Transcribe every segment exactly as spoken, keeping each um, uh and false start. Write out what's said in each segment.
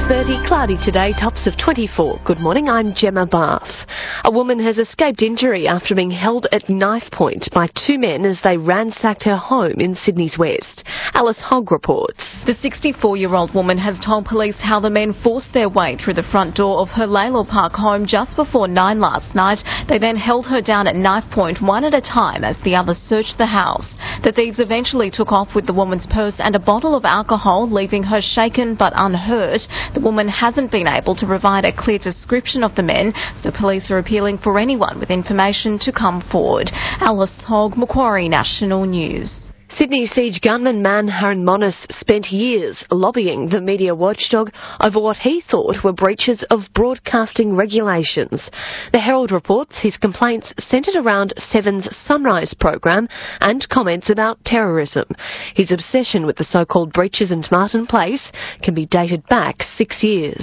thirty, cloudy today, tops of twenty-four. Good morning, I'm Gemma Bath. A woman has escaped injury after being held at knife point by two men as they ransacked her home in Sydney's west. Alice Hogg reports. The sixty-four-year-old woman has told police how the men forced their way through the front door of her Lalor Park home just before nine last night. They then held her down at knife point one at a time as the others searched the house. The thieves eventually took off with the woman's purse and a bottle of alcohol, leaving her shaken but unhurt. The woman hasn't been able to provide a clear description of the men, so police are appealing for anyone with information to come forward. Alice Hogg, Macquarie National News. Sydney siege gunman Manharan Monis spent years lobbying the media watchdog over what he thought were breaches of broadcasting regulations. The Herald reports his complaints centred around Seven's Sunrise program and comments about terrorism. His obsession with the so-called breaches in Martin Place can be dated back six years.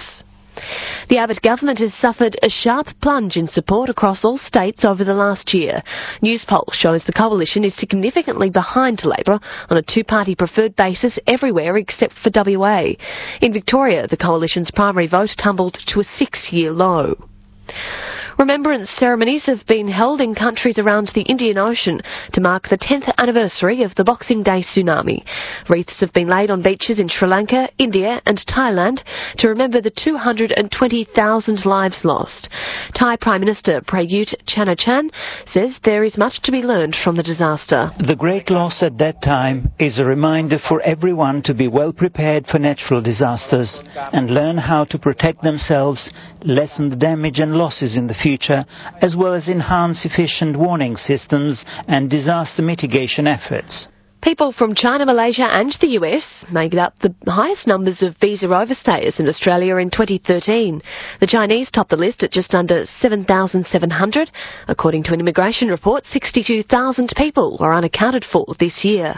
The Abbott government has suffered a sharp plunge in support across all states over the last year. Newspoll shows the coalition is significantly behind Labor on a two-party preferred basis everywhere except for W A. In Victoria, the coalition's primary vote tumbled to a six-year low. Remembrance ceremonies have been held in countries around the Indian Ocean to mark the tenth anniversary of the Boxing Day tsunami. Wreaths have been laid on beaches in Sri Lanka, India and Thailand to remember the two hundred twenty thousand lives lost. Thai Prime Minister Prayut Chan-o-cha says there is much to be learned from the disaster. The great loss at that time is a reminder for everyone to be well prepared for natural disasters and learn how to protect themselves, lessen the damage and losses in the future, as well as enhance efficient warning systems and disaster mitigation efforts. People from China, Malaysia and the U S made up the highest numbers of visa overstayers in Australia in twenty thirteen. The Chinese topped the list at just under seven thousand seven hundred. According to an immigration report, sixty-two thousand people were unaccounted for this year.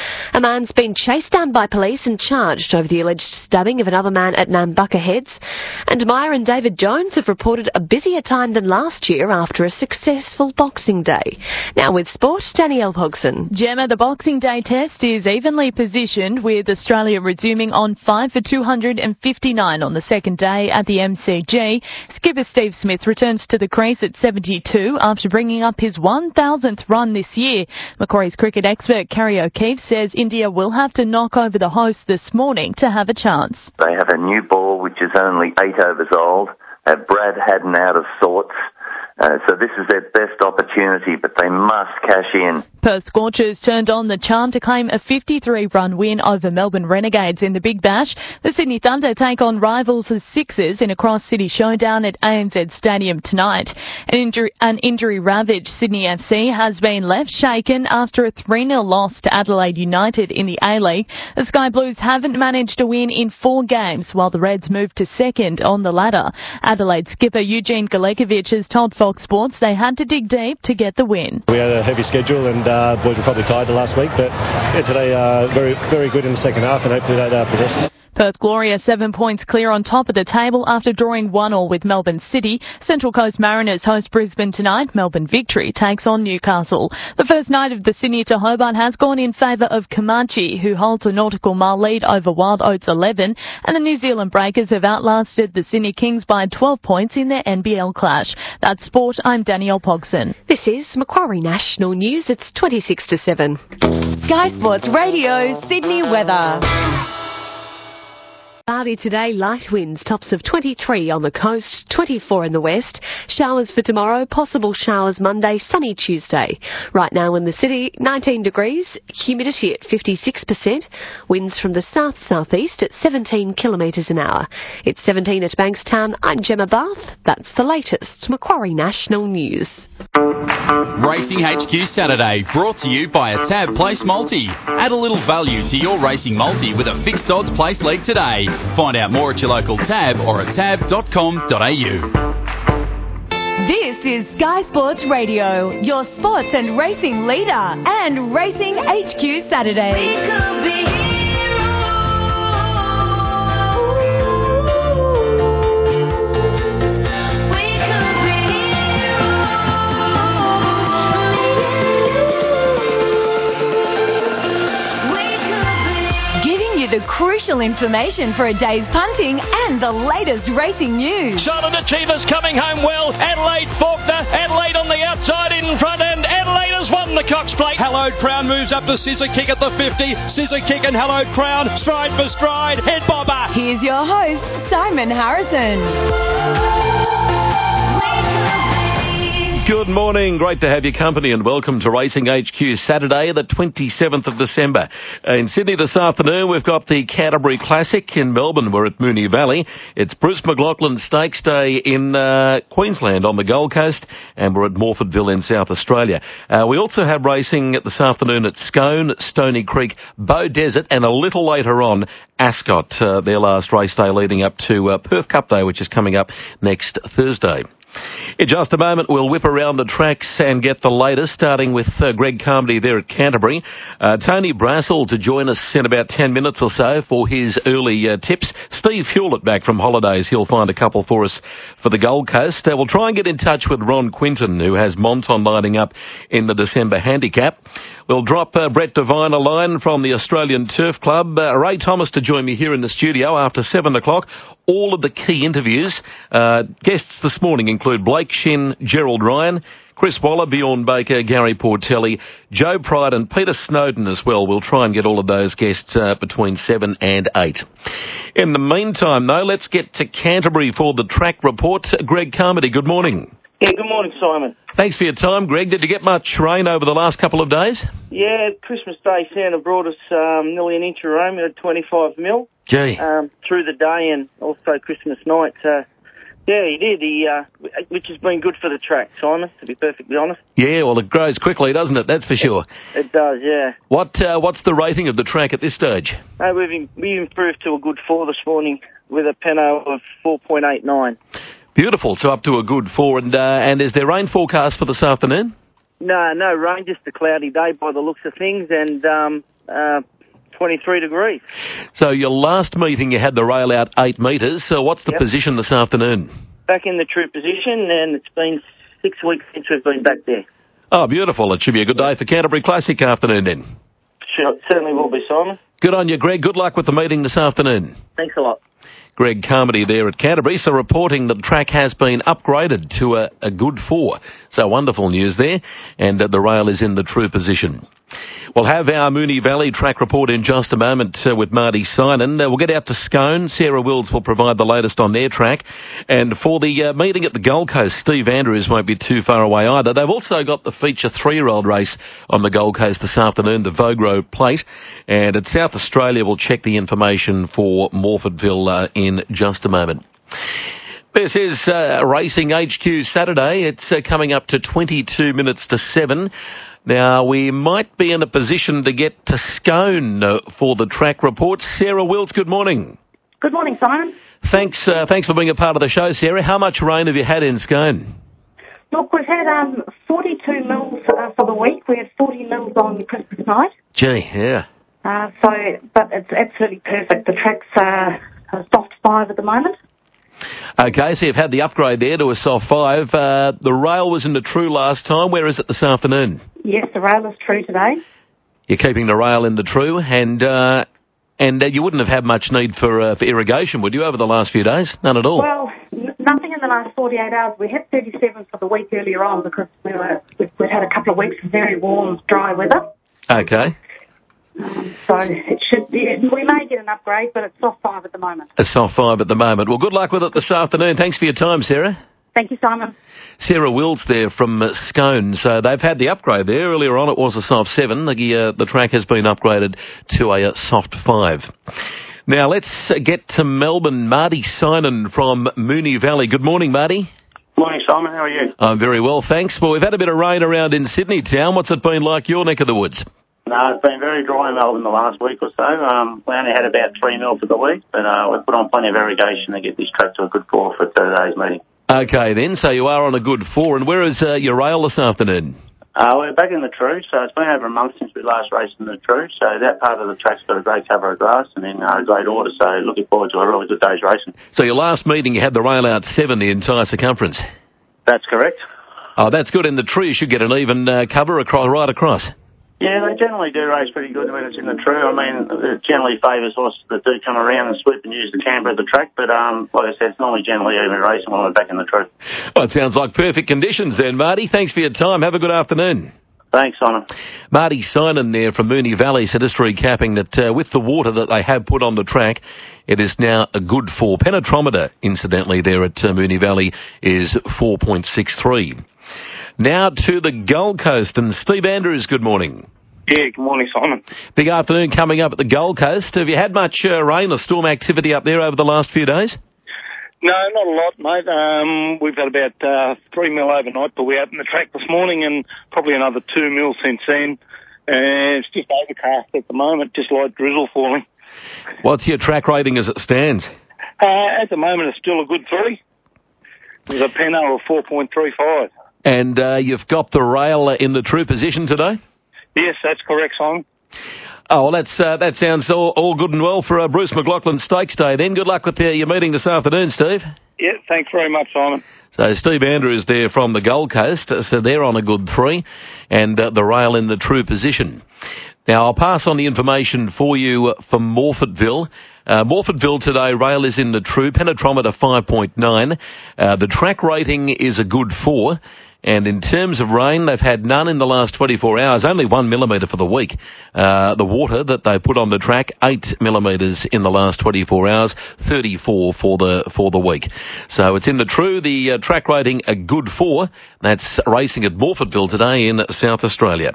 A man's been chased down by police and charged over the alleged stabbing of another man at Nambucca Heads. And Maya and David Jones have reported a busier time than last year after a successful Boxing Day. Now with sport, Danielle Pogson. Gemma, the Boxing Day test is evenly positioned, with Australia resuming on five for two hundred fifty-nine on the second day at the M C G. Skipper Steve Smith returns to the crease at seventy-two after bringing up his one thousandth run this year. Macquarie's cricket expert Kerry O'Keefe says India will have to knock over the hosts this morning to have a chance. They have a new ball which is only eight overs old. Uh, Brad Haddin out of sorts. Uh, so this is their best opportunity, but they must cash in. Perth Scorchers turned on the charm to claim a fifty-three run win over Melbourne Renegades in the Big Bash. The Sydney Thunder take on rivals the Sixers in a cross-city showdown at A N Z Stadium tonight. An injury, an injury-ravaged Sydney F C has been left shaken after a three nil loss to Adelaide United in the A-League. The Sky Blues haven't managed to win in four games, while the Reds moved to second on the ladder. Adelaide skipper Eugene Galekovic has told Fox Sports they had to dig deep to get the win. We had a heavy schedule and uh, boys were probably tired the last week, but yeah, today uh, very very good in the second half, and hopefully that uh, progresses. Perth Gloria seven points clear on top of the table after drawing one all with Melbourne City. Central Coast Mariners host Brisbane tonight. Melbourne Victory takes on Newcastle. The first night of the Sydney to Hobart has gone in favour of Comanche, who holds a nautical mile lead over Wild Oats eleven, and the New Zealand Breakers have outlasted the Sydney Kings by twelve points in their N B L clash. That's sport. I'm Danielle Pogson. This is Macquarie National News. It's twenty-six to seven. Sky Sports Radio, Sydney weather. Cloudy today, light winds, tops of twenty-three on the coast, twenty-four in the west. Showers for tomorrow, possible showers Monday, sunny Tuesday. Right now in the city, nineteen degrees, humidity at fifty-six percent, winds from the south-southeast at seventeen kilometres an hour. It's seventeen at Bankstown. I'm Gemma Bath. That's the latest Macquarie National News. Racing H Q Saturday, brought to you by a Tab Place Multi. Add a little value to your racing multi with a fixed odds place league today. Find out more at your local Tab or at tab dot com dot a u. This is Sky Sports Radio, your sports and racing leader, and Racing H Q Saturday. We could be the the crucial information for a day's punting and the latest racing news. Silent Achiever's coming home well. Adelaide Faulkner. Adelaide on the outside in front, and Adelaide has won the Cox Plate. Hallowed Crown moves up to Scissor Kick at the fifty. Scissor Kick and Hallowed Crown. Stride for stride. Head bobber. Here's your host, Simon Harrison. Good morning. Great to have your company and welcome to Racing H Q Saturday, the twenty-seventh of December. In Sydney this afternoon, we've got the Canterbury Classic. In Melbourne, we're at Moonee Valley. It's Bruce McLaughlin Stakes Day in uh, Queensland on the Gold Coast, and we're at Morfordville in South Australia. Uh, we also have racing this afternoon at Scone, Stony Creek, Bow Desert, and a little later on, Ascot, uh, their last race day leading up to uh, Perth Cup Day, which is coming up next Thursday. In just a moment, we'll whip around the tracks and get the latest, starting with uh, Greg Carmody there at Canterbury. Uh, Tony Brassel to join us in about ten minutes or so for his early uh, tips. Steve Hewlett back from holidays. He'll find a couple for us for the Gold Coast. Uh, we'll try and get in touch with Ron Quinton, who has Monton lining up in the December handicap. We'll drop uh, Brett Devine a line from the Australian Turf Club. Uh, Ray Thomas to join me here in the studio after seven o'clock. All of the key interviews. Uh, guests this morning include Blake Shin, Gerald Ryan, Chris Waller, Bjorn Baker, Gary Portelli, Joe Pride and Peter Snowden as well. We'll try and get all of those guests uh, between seven and eight. In the meantime, though, let's get to Canterbury for the track report. Greg Carmody, good morning. Yeah, good morning, Simon. Thanks for your time, Greg. Did you get much rain over the last couple of days? Yeah, Christmas Day, Santa brought us um, nearly an inch of rain. We had twenty-five mil. Gee. Um, through the day and also Christmas night. Uh, yeah, he did, he, uh, which has been good for the track, Simon, to be perfectly honest. Yeah, well, it grows quickly, doesn't it? That's for sure. It, it does, yeah. What uh, What's the rating of the track at this stage? Uh, we've, in, we've improved to a good four this morning with a Peno of four point eight nine. Beautiful, so up to a good four. And uh, and is there rain forecast for this afternoon? No, no rain, just a cloudy day by the looks of things, and um, uh, twenty-three degrees. So your last meeting, you had the rail out eight metres. So what's the yep. position this afternoon? Back in the true position, and it's been six weeks since we've been back there. Oh, beautiful. It should be a good day for Canterbury Classic afternoon then. Sure, it certainly will be, Simon. Good on you, Greg. Good luck with the meeting this afternoon. Thanks a lot. Greg Carmody there at Canterbury, so reporting that the track has been upgraded to a, a good four. So wonderful news there, and uh, the rail is in the true position. We'll have our Moonee Valley track report in just a moment uh, with Marty Synan. Uh, we'll get out to Scone. Sarah Wills will provide the latest on their track. And for the uh, meeting at the Gold Coast, Steve Andrews won't be too far away either. They've also got the feature three-year-old race on the Gold Coast this afternoon, the Vogro Plate. And at South Australia, we'll check the information for Morfordville uh, in just a moment. This is uh, Racing H Q Saturday. It's uh, coming up to twenty-two minutes to seven. Now, we might be in a position to get to Scone uh, for the track report. Sarah Wills, good morning. Good morning, Simon. Thanks uh, thanks for being a part of the show, Sarah. How much rain have you had in Scone? Look, we've had um, forty-two mils uh, for the week. We had forty mils on Christmas night. Gee, yeah. Uh, so, but it's absolutely perfect. The track's uh, a soft five at the moment. Okay, so you've had the upgrade there to a soft five. Uh, the rail was in the true last time. Where is it this afternoon? Yes, the rail is true today. You're keeping the rail in the true, and uh, and uh, you wouldn't have had much need for, uh, for irrigation, would you, over the last few days? None at all? Well, n- nothing in the last forty-eight hours. We had thirty-seven for the week earlier on because we were, we've, we've had a couple of weeks of very warm, dry weather. Okay. Um, so it should be, we may get an upgrade, but it's soft five at the moment. A soft five at the moment. Well, good luck with it this afternoon. Thanks for your time, Sarah. Thank you, Simon. Sarah Wills there from uh, Scone. So they've had the upgrade there. Earlier on it was a soft seven. The, uh, the track has been upgraded to a, a soft five. Now let's uh, get to Melbourne. Marty Synan from Moonee Valley. Good morning, Marty. Morning, Simon. How are you? I'm very well, thanks. Well, we've had a bit of rain around in Sydney town. What's it been like your neck of the woods? No, it's been very dry in Melbourne the last week or so. Um, we only had about three mil for the week, but uh, we've put on plenty of irrigation to get this track to a good four for today's meeting. Okay, then. So you are on a good four. And where is uh, your rail this afternoon? Uh, we're back in the True, so it's been over a month since we last raced in the True. So that part of the track's got a great cover of grass and in uh, great order. So looking forward to a really good day's racing. So your last meeting, you had the rail out seven, the entire circumference. That's correct. Oh, that's good. In the True, you should get an even uh, cover across, right across. Yeah, they generally do race pretty good when it's in the true. I mean, it generally favours horses that do come around and swoop and use the camber of the track, but um, like I said, it's normally generally even racing when we're back in the true. Well, it sounds like perfect conditions then, Marty. Thanks for your time. Have a good afternoon. Thanks, Simon. Marty Sinan there from Moonee Valley said history capping that uh, with the water that they have put on the track, it is now a good four. Penetrometer, incidentally, there at uh, Moonee Valley is four point six three. Now to the Gold Coast, and Steve Andrews, good morning. Yeah, good morning, Simon. Big afternoon coming up at the Gold Coast. Have you had much uh, rain or storm activity up there over the last few days? No, not a lot, mate. Um, we've had about uh, three mil overnight, but we opened the track this morning and probably another two mil since then. And it's just overcast at the moment, just light drizzle falling. What's your track rating as it stands? Uh, at the moment, it's still a good three. There's a Peno of four point three five. And uh, you've got the rail in the true position today? Yes, that's correct, Simon. Oh, well, that's, uh, that sounds all, all good and well for uh, Bruce McLaughlin Stakes Day then. Good luck with uh, your meeting this afternoon, Steve. Yeah, thanks very much, Simon. So Steve Andrews there from the Gold Coast, so they're on a good three, and uh, the rail in the true position. Now, I'll pass on the information for you for Morfettville. Uh, Morfettville today, rail is in the true, penetrometer five point nine. Uh, the track rating is a good four. And in terms of rain, they've had none in the last twenty-four hours, only one millimetre for the week. Uh, the water that they put on the track, eight millimetres in the last twenty-four hours, thirty-four for the for the week. So it's in the true, the uh, track rating a good four. That's racing at Morfettville today in South Australia.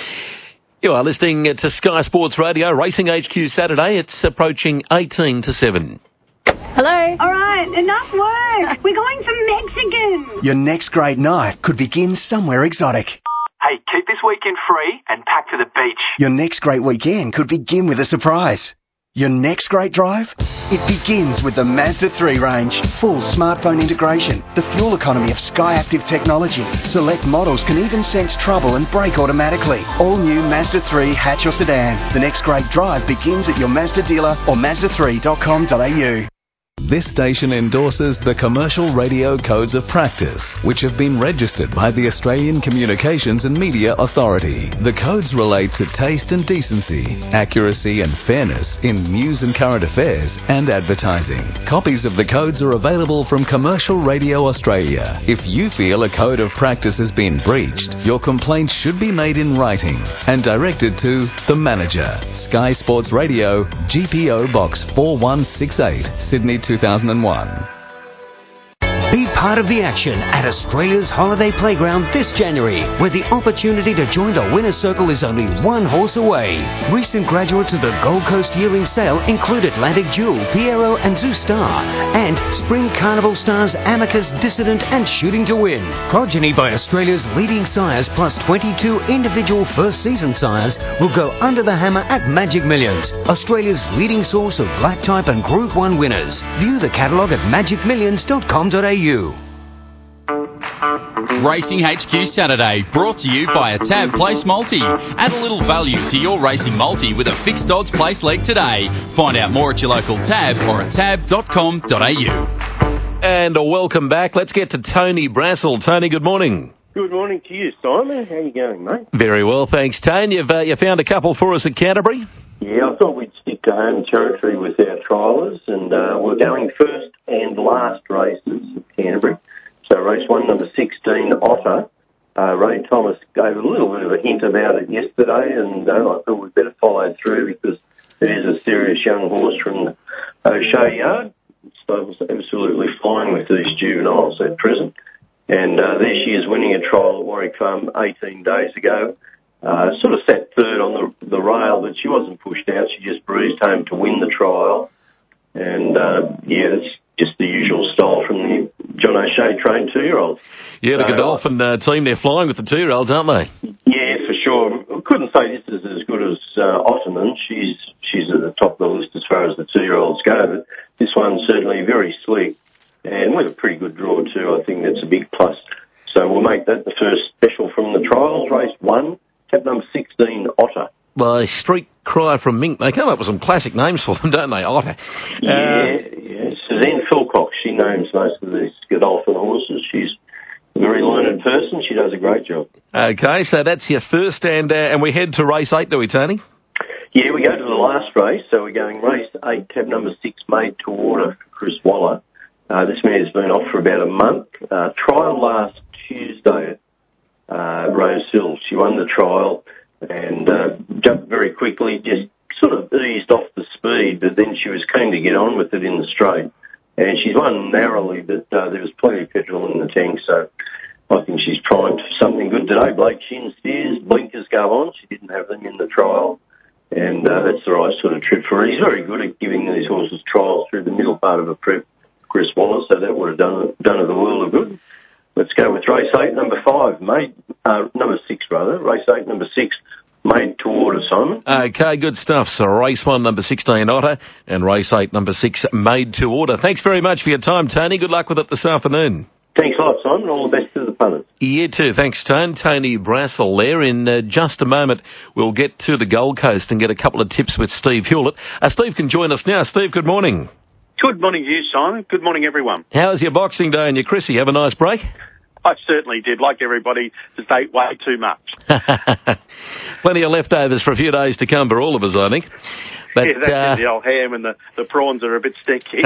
You are listening to Sky Sports Radio, Racing H Q Saturday. It's approaching eighteen to seven. Hello? All right, enough work. We're going for Mexican. Your next great night could begin somewhere exotic. Hey, keep this weekend free and pack for the beach. Your next great weekend could begin with a surprise. Your next great drive? It begins with the Mazda three range. Full smartphone integration, the fuel economy of Skyactiv technology. Select models can even sense trouble and brake automatically. All new Mazda three hatch or sedan. The next great drive begins at your Mazda dealer or mazda three dot com dot a u. This station endorses the Commercial Radio Codes of Practice, which have been registered by the Australian Communications and Media Authority. The codes relate to taste and decency, accuracy and fairness in news and current affairs and advertising. Copies of the codes are available from Commercial Radio Australia. If you feel a code of practice has been breached, your complaint should be made in writing and directed to the manager, Sky Sports Radio, G P O Box four one six eight, Sydney two thousand one. Be part of the action at Australia's Holiday Playground this January, where the opportunity to join the winner's circle is only one horse away. Recent graduates of the Gold Coast Yearling Sale include Atlantic Jewel, Piero and Zoo Star, and Spring Carnival stars Amicus, Dissident and Shooting to Win. Progeny by Australia's leading sires plus twenty-two individual first season sires will go under the hammer at Magic Millions, Australia's leading source of black type and Group one winners. View the catalogue at magic millions dot com dot a u. Racing H Q Saturday, brought to you by a Tab Place Multi. Add a little value to your racing multi with a fixed odds place leg today. Find out more at your local Tab or at tab dot com dot a u. And a welcome back. Let's get to Tony Brassel. Tony, good morning. Good morning to you, Simon. How you going, mate? Very well, thanks, Tony. You've uh, you found a couple for us at Canterbury? Yeah, I thought we'd stick to home territory with our triallers, and uh, we're going first and last races at Canterbury. So race one, number sixteen, Otter. Uh, Ray Thomas gave a little bit of a hint about it yesterday, and uh, I thought we'd better follow through because it is a serious young horse from the O'Shea yard. So it's absolutely flying with these juveniles at present. And uh, there she is winning a trial at Warwick Farm eighteen days ago. Uh, sort of sat third on the, the rail, but she wasn't pushed out. She just breezed home to win the trial. And, uh, yeah, it's just the usual style from the John O'Shea trained two-year-olds. Yeah, the so, Godolphin uh, team, they're flying with the two-year-olds, aren't they? Yeah, for sure. I couldn't say this is as good as uh, Ottoman. She's she's at the top of the list as far as the two-year-olds go, but this one's certainly very slick. And with a pretty good draw, too. I think that's a big plus. So we'll make that the first special from the trials, race one. Tap number sixteen, Otter. Well, Street Cry from Mink. They come up with some classic names for them, don't they, Otter? Yeah, uh, yeah. Suzanne Philcock, she names most of these Godolphin horses. She's a very learned person. She does a great job. Okay, so that's your first, and uh, and we head to race eight, do we, Tony? Yeah, we go to the last race. So we're going race eight, tab number six, Made to Order, Chris Waller. Uh, this mare's been off for about a month. Uh, trial last Tuesday at uh, Rose Hill. She won the trial and uh, jumped very quickly, just sort of eased off the speed, but then she was keen to get on with it in the straight. And she's won narrowly, but uh, there was plenty of petrol in the tank, so I think she's primed for something good today. Blake Shin steers, blinkers go on. She didn't have them in the trial, and uh, that's the right sort of trip for her. He's very good at giving these horses trials through the middle part of a prep, Chris Waller, so that would have done, done her the world of good. Let's go with race eight, number five, made, uh, number six, rather. Race eight, number six, Made to Order, Simon. Okay, good stuff. So race one, number sixteen, Otter, and race eight, number six, Made to Order. Thanks very much for your time, Tony. Good luck with it this afternoon. Thanks a lot, Simon. All the best to the punters. You too. Thanks, Tony. Tony Brassel there. In uh, just a moment, we'll get to the Gold Coast and get a couple of tips with Steve Hewlett. Uh, Steve can join us now. Steve, good morning. Good morning to you, Simon. Good morning, everyone. How was your Boxing Day and your Chrissy? Have a nice break? I certainly did. Like everybody, just ate way too much. Plenty of leftovers for a few days to come for all of us, I think. But, yeah, that's uh, it, the old ham and the, the prawns are a bit sticky.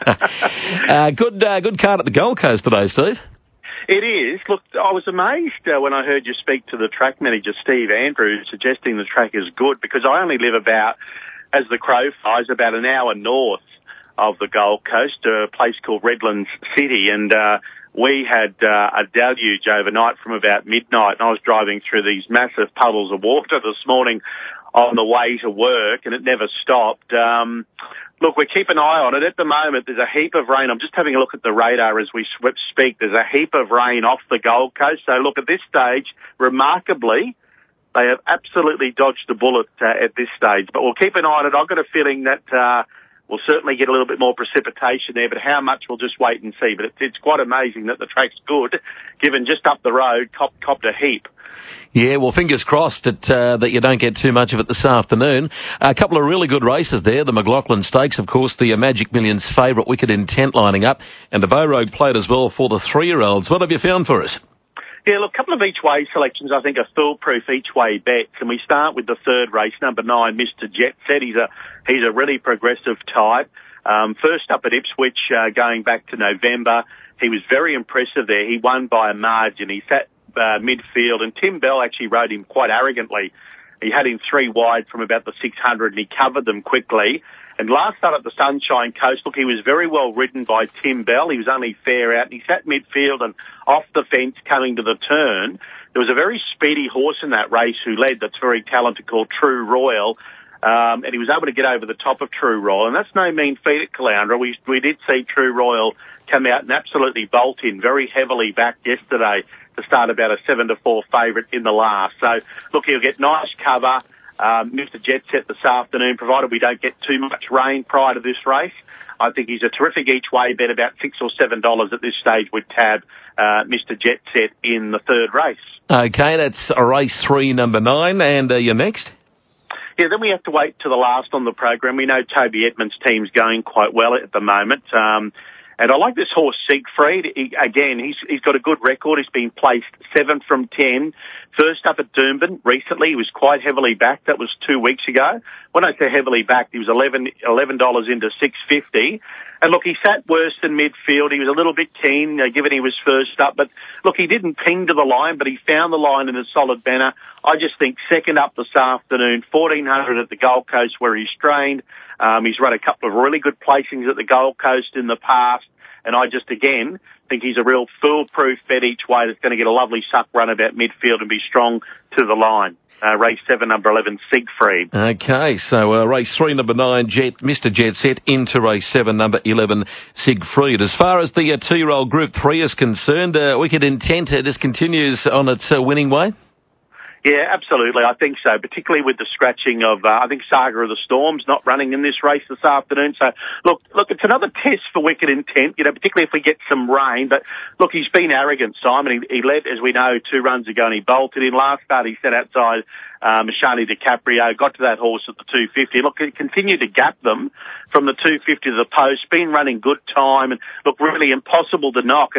uh, good uh, good card at the Gold Coast today, Steve. It is. Look, I was amazed uh, when I heard you speak to the track manager, Steve Andrews, suggesting the track is good, because I only live about, as the crow flies, about an hour north of the Gold Coast, a place called Redlands City, and uh, we had uh, a deluge overnight from about midnight, and I was driving through these massive puddles of water this morning on the way to work, and it never stopped. Um, look, we keep an eye on it. At the moment, there's a heap of rain. I'm just having a look at the radar as we speak. There's a heap of rain off the Gold Coast. So, look, at this stage, remarkably, they have absolutely dodged the bullet uh, at this stage. But we'll keep an eye on it. I've got a feeling that uh, we'll certainly get a little bit more precipitation there, but how much, we'll just wait and see. But it's, it's quite amazing that the track's good, given just up the road, cop, copped a heap. Yeah, well, fingers crossed that uh, that you don't get too much of it this afternoon. A couple of really good races there. The McLaughlin Stakes, of course, the uh, Magic Millions favourite, Wicked Intent, lining up, and the Bow Rogue Plate as well for the three-year-olds. What have you found for us? Yeah, look, a couple of each-way selections, I think, are foolproof each-way bets. And we start with the third race, number nine, Mister Jet Set. He's a, he's a really progressive type. Um, first up at Ipswich, uh, going back to November, he was very impressive there. He won by a margin. He sat uh, midfield, and Tim Bell actually rode him quite arrogantly. He had him three wide from about the six hundred, and he covered them quickly. And last start at the Sunshine Coast, look, he was very well ridden by Tim Bell. He was only fair out, and he sat midfield and off the fence coming to the turn. There was a very speedy horse in that race who led that's very talented called True Royal, um, and he was able to get over the top of True Royal. And that's no mean feat at Caloundra. We, we did see True Royal come out and absolutely bolt in very heavily back yesterday to start about a seven to four favourite in the last. So, look, he'll get nice cover. Um, Mister Jet Set this afternoon, provided we don't get too much rain prior to this race. I think he's a terrific each-way bet, about six or seven dollars at this stage with tab uh, Mister Jet Set in the third race. Okay, that's a race three, number nine, and uh, you're next? Yeah, then we have to wait to the last on the program. We know Toby Edmonds' team's going quite well at the moment. Um, And I like this horse, Siegfried. He, again, he's he's got a good record. He's been placed seven from ten. First up at Doomben recently, he was quite heavily backed. That was two weeks ago. When I say heavily backed, he was eleven eleven dollars into six fifty. And look, he sat worse than midfield. He was a little bit keen, uh, given he was first up. But look, he didn't ping to the line, but he found the line in a solid manner. I just think second up this afternoon, fourteen hundred at the Gold Coast where he's trained. Um, he's run a couple of really good placings at the Gold Coast in the past. And I just, again, think he's a real foolproof bet each way that's going to get a lovely suck run about midfield and be strong to the line. Uh, race seven, number eleven, Siegfried. Okay, so uh, race three, number nine, Jet, Mister Jet Set, into race seven, number eleven, Siegfried. As far as the uh, two-year-old Group three is concerned, uh, Wicked Intent uh, just continues on its uh, winning way? Yeah, absolutely. I think so, particularly with the scratching of, uh, I think, Saga of the Storms not running in this race this afternoon. So, look, look, it's another test for Wicked Intent, you know, particularly if we get some rain. But, look, he's been arrogant, Simon. He, he led, as we know, two runs ago, and he bolted in. Last start, he sat outside um, Shani DiCaprio, got to that horse at the two fifty. Look, he continued to gap them from the two fifty to the post, been running good time, and, look, really impossible to knock. And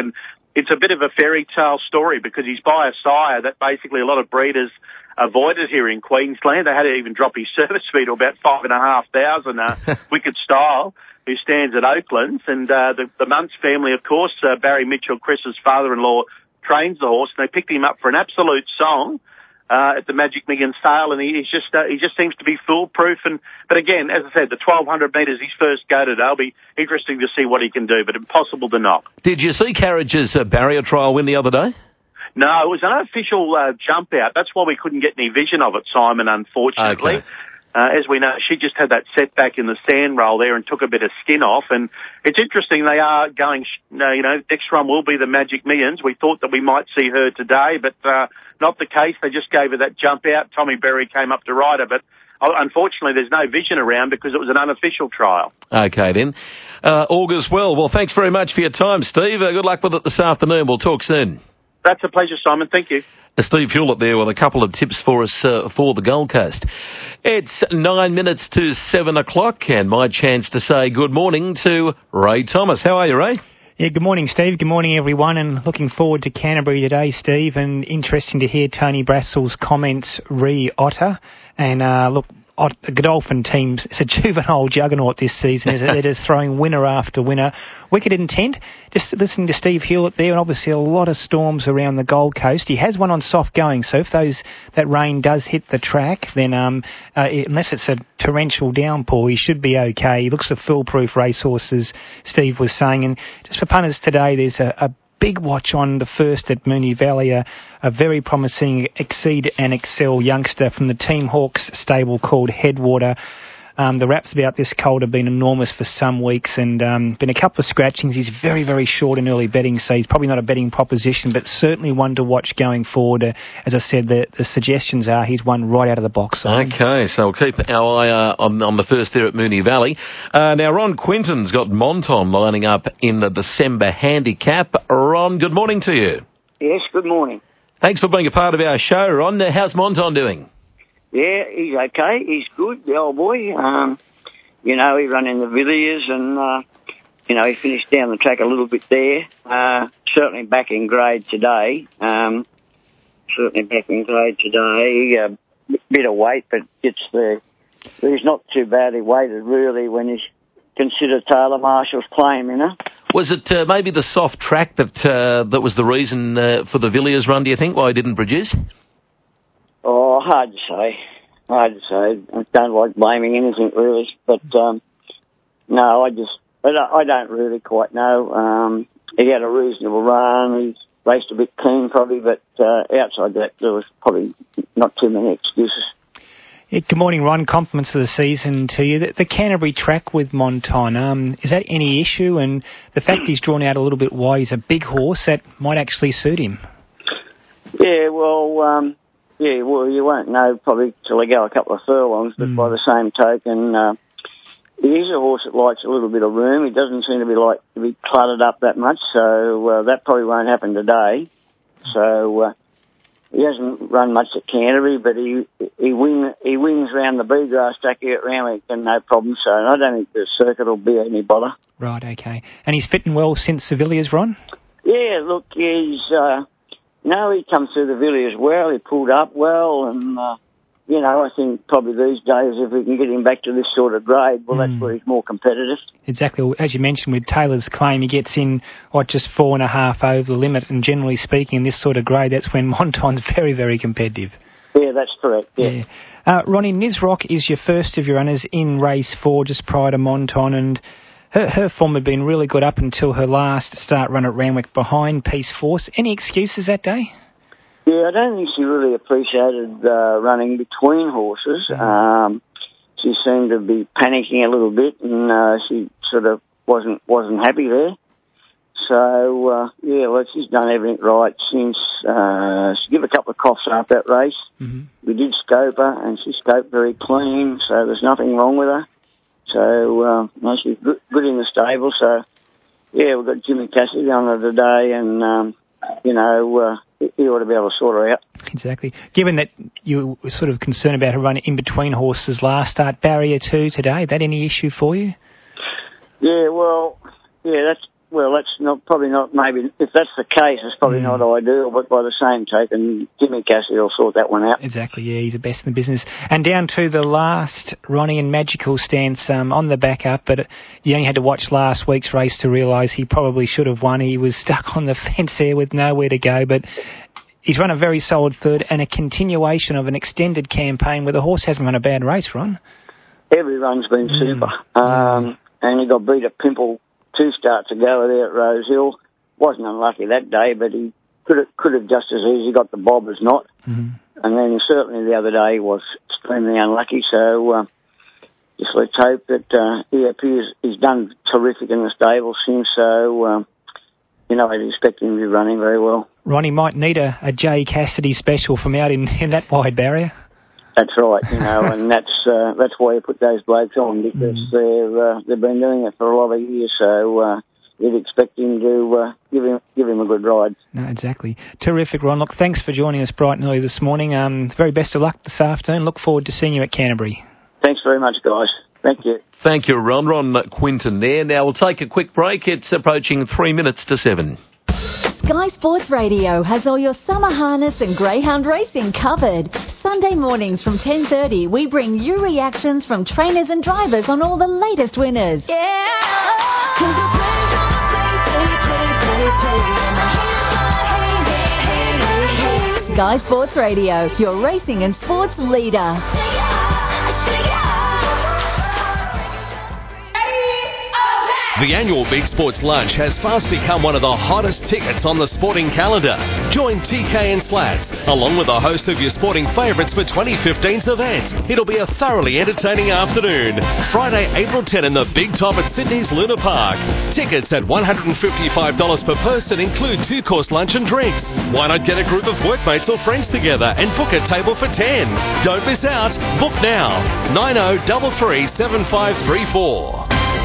it's a bit of a fairy tale story because he's by a sire that basically a lot of breeders avoided here in Queensland. They had to even drop his service fee to about five and a half thousand. Uh, Wicked Style, who stands at Oaklands, and uh, the, the Muntz family, of course, uh, Barry Mitchell, Chris's father-in-law, trains the horse, and they picked him up for an absolute song uh, at the Magic Million sale, and he, he's just uh, he just seems to be foolproof. And but again, as I said, the twelve hundred metres, his first go today. It'll be interesting to see what he can do, but impossible to knock. Did you see Carriage's uh, barrier trial win the other day? No, it was an unofficial uh, jump out. That's why we couldn't get any vision of it, Simon, unfortunately. Okay. Uh, as we know, she just had that setback in the sand roll there and took a bit of skin off. And it's interesting, they are going, uh, you know, next run will be the Magic Millions. We thought that we might see her today, but uh, not the case. They just gave her that jump out. Tommy Berry came up to ride her, but uh, unfortunately there's no vision around because it was an unofficial trial. Okay, then. Uh, August well. Well, thanks very much for your time, Steve. Uh, good luck with it this afternoon. We'll talk soon. That's a pleasure, Simon. Thank you. Steve Hewlett there with a couple of tips for us uh, for the Gold Coast. It's nine minutes to seven o'clock and my chance to say good morning to Ray Thomas. How are you, Ray? Yeah, good morning, Steve. Good morning, everyone, and looking forward to Canterbury today, Steve, and interesting to hear Tony Brassell's comments re Otter. And uh, look, Ot- the Godolphin team's it's a juvenile juggernaut this season, isn't it? They're just throwing winner after winner. Wicked Intent, just listening to Steve Hewlett there, and obviously a lot of storms around the Gold Coast. He has one on soft going, so if those that rain does hit the track, then um, uh, unless it's a torrential downpour, he should be okay. He looks a foolproof racehorse, as Steve was saying. And just for punters today, there's a, a big watch on the first at Moonee Valley, a, a very promising Exceed and Excel youngster from the Team Hawks stable called Headwater. Um, the raps about this colt have been enormous for some weeks and um, been a couple of scratchings. He's very, very short in early betting, so he's probably not a betting proposition, but certainly one to watch going forward. Uh, as I said, the, the suggestions are he's one right out of the box. Okay, so we'll keep our eye uh, on, on the first there at Moonee Valley. Uh, now, Ron Quinton's got Monton lining up in the December handicap. Ron, good morning to you. Yes, good morning. Thanks for being a part of our show, Ron. Uh, how's Monton doing? Yeah, he's okay. He's good, the old boy. Um, you know, he ran in the Villiers and, uh, you know, he finished down the track a little bit there. Uh, certainly back in grade today. Um, certainly back in grade today. A uh, bit of weight, but gets the... He's not too badly weighted, really, when you consider Taylor Marshall's claim, you know. Was it uh, maybe the soft track that uh, that was the reason uh, for the Villiers run, do you think, why he didn't produce? Oh, hard to say. Hard to say. I don't like blaming anything, really. But, um, no, I just, I don't, I don't really quite know. Um, he had a reasonable run. He raced a bit keen, probably, but uh, outside that, there was probably not too many excuses. Yeah, good morning, Ron. Compliments of the season to you. The, the Canterbury track with Monton, um, is that any issue? And the fact he's drawn out a little bit wide, he's a big horse, that might actually suit him. Yeah, well... Um, Yeah, well, you won't know probably till they go a couple of furlongs, but mm. by the same token, uh, he is a horse that likes a little bit of room. He doesn't seem to be like to be cluttered up that much, so uh, that probably won't happen today. So uh, he hasn't run much at Canterbury, but he he win he wins around the B-grass track here at Randwick and no problem. So I don't think the circuit will be any bother. Right, okay. And he's fitting well since the Villiers, Ron? Yeah, look, he's. Uh, No, he comes through the Villiers well. He pulled up well, and uh, you know, I think probably these days, if we can get him back to this sort of grade, well, mm. that's where he's more competitive. Exactly. As you mentioned with Taylor's claim, he gets in what just four and a half over the limit, and generally speaking, in this sort of grade, that's when Monton's very, very competitive. Yeah, that's correct. Yeah. yeah. Uh, Ronnie, Nizrock is your first of your runners in race four, just prior to Monton, and. Her, her form had been really good up until her last start run at Randwick behind Peace Force. Any excuses that day? Yeah, I don't think she really appreciated uh, running between horses. Um, she seemed to be panicking a little bit, and uh, she sort of wasn't wasn't happy there. So uh, yeah, well, she's done everything right since uh, she gave a couple of coughs after that race. Mm-hmm. We did scope her, and she scoped very clean, so there's nothing wrong with her. So, uh, no, she's good, good in the stable. So, yeah, we've got Jimmy Cassidy on her today, and, um, you know, uh, he ought to be able to sort her out. Exactly. Given that you were sort of concerned about her running in between horses last start, barrier two today, that any issue for you? Yeah, well, yeah, that's well, that's not probably not. Maybe if that's the case, it's probably mm. not ideal. But by the same token, Jimmy Cassidy will sort that one out. Exactly. Yeah, he's the best in the business. And down to the last Ronnie and Magical stance um, on the back up, but you only had to watch last week's race to realise he probably should have won. He was stuck on the fence there with nowhere to go, but he's run a very solid third and a continuation of an extended campaign where the horse hasn't run a bad race, Ron. Every run's been mm. super. Um, and he got beat at Pimple two starts ago there at Rose Hill. Wasn't unlucky that day, but he could have, could have just as easily got the bob as not. Mm-hmm. And then certainly the other day was extremely unlucky. So uh, just let's hope that uh, he appears he's done terrific in the stable since. So um, you know, I'd expect him to be running very well. Ronnie might need a, a Jay Cassidy special from out in, in that wide barrier. That's right, you know, and that's uh, that's why you put those blokes on, because mm. they've uh, they've been doing it for a lot of years. So uh, you'd expect him to uh, give him give him a good ride. No, exactly. Terrific, Ron. Look, thanks for joining us bright and early this morning. Um, very best of luck this afternoon. Look forward to seeing you at Canterbury. Thanks very much, guys. Thank you. Thank you, Ron. Ron Quinton there. Now we'll take a quick break. It's approaching three minutes to seven. Sky Sports Radio has all your summer harness and greyhound racing covered. Sunday mornings from ten thirty, we bring you reactions from trainers and drivers on all the latest winners. Sky Sports Radio, your racing and sports leader. The annual Big Sports Lunch has fast become one of the hottest tickets on the sporting calendar. Join T K and Slats, along with a host of your sporting favourites for twenty fifteen's event. It'll be a thoroughly entertaining afternoon. Friday, April tenth in the Big Top at Sydney's Luna Park. Tickets at one hundred fifty-five dollars per person include two-course lunch and drinks. Why not get a group of workmates or friends together and book a table for ten? Don't miss out. Book now. nine oh three three seven five three four.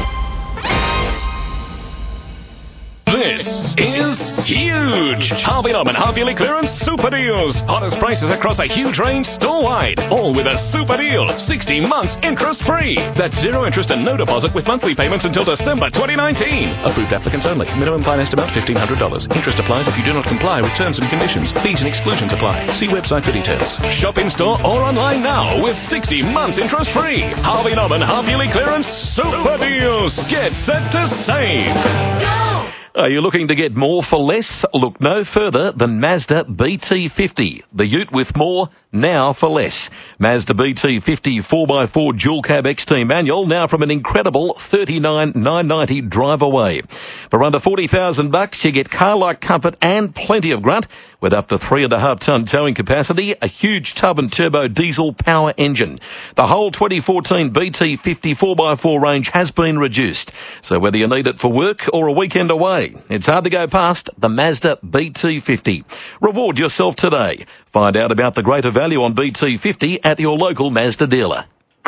This is huge! Harvey Norman half-yearly clearance super deals. Hottest prices across a huge range store-wide. All with a super deal. sixty months interest-free. That's zero interest and no deposit with monthly payments until December twenty nineteen. Approved applicants only. Minimum finance amount fifteen hundred dollars. Interest applies if you do not comply with terms and conditions. Fees and exclusions apply. See website for details. Shop in-store or online now with sixty months interest-free. Harvey Norman half-yearly clearance super deals. Get set to save. Go! Are you looking to get more for less? Look no further than Mazda B T fifty. The ute with more, now for less. Mazda B T fifty four by four dual cab X T manual, now from an incredible thirty-nine thousand nine hundred ninety drive away. For under forty thousand bucks, you get car-like comfort and plenty of grunt with up to three and a half ton towing capacity, a huge tub and turbo diesel power engine. The whole twenty fourteen B T fifty four by four range has been reduced. So whether you need it for work or a weekend away, it's hard to go past the Mazda B T fifty. Reward yourself today. Find out about the greater value on B T fifty at your local Mazda dealer.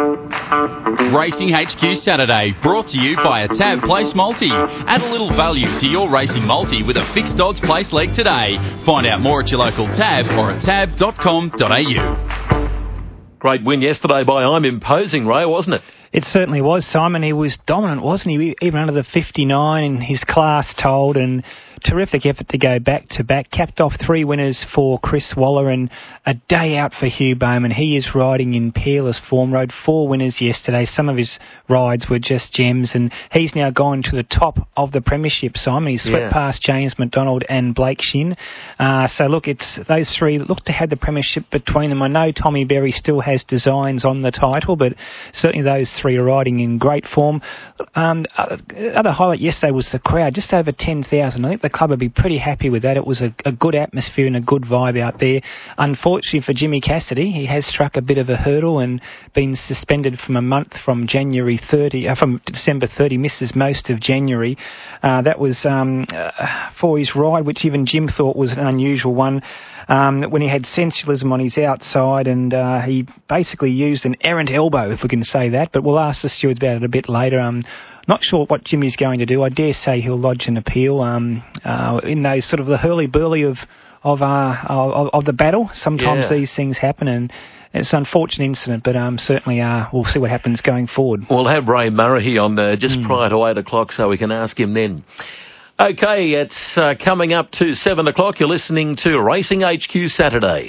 Racing H Q Saturday, brought to you by a Tab Place Multi. Add a little value to your racing multi with a fixed odds place leg today. Find out more at your local Tab or at tab dot com dot a u. Great win yesterday by I'm Imposing, Ray, wasn't it? It certainly was, Simon. He was dominant, wasn't he? Even under the fifty-nine in his class told, and terrific effort to go back-to-back. Capped off three winners for Chris Waller and a day out for Hugh Bowman. He is riding in peerless form. Rode four winners yesterday. Some of his rides were just gems, and he's now gone to the top of the premiership, Simon. He's swept yeah. past James McDonald and Blake Shin. Uh, so, look, it's those three look to have the premiership between them. I know Tommy Berry still has designs on the title, but certainly those three are riding in great form. Um, other highlight yesterday was the crowd, just over ten thousand. I think the club would be pretty happy with that. It was a, a good atmosphere and a good vibe out there. Unfortunately for Jimmy Cassidy, he has struck a bit of a hurdle and been suspended from a month from January thirtieth, uh, from December thirtieth, misses most of January. Uh, that was um, uh, for his ride, which even Jim thought was an unusual one. Um, when he had sensualism on his outside, and uh, he basically used an errant elbow, if we can say that, but we'll ask the stewards about it a bit later. Um, not sure what Jimmy's going to do. I dare say he'll lodge an appeal um, uh, in those sort of the hurly-burly of of, uh, of of the battle. Sometimes yeah. these things happen, and it's an unfortunate incident, but um, certainly uh, we'll see what happens going forward. We'll have Ray Murray on uh, just mm. prior to eight o'clock so we can ask him then. Okay, it's uh, coming up to seven o'clock. You're listening to Racing H Q Saturday.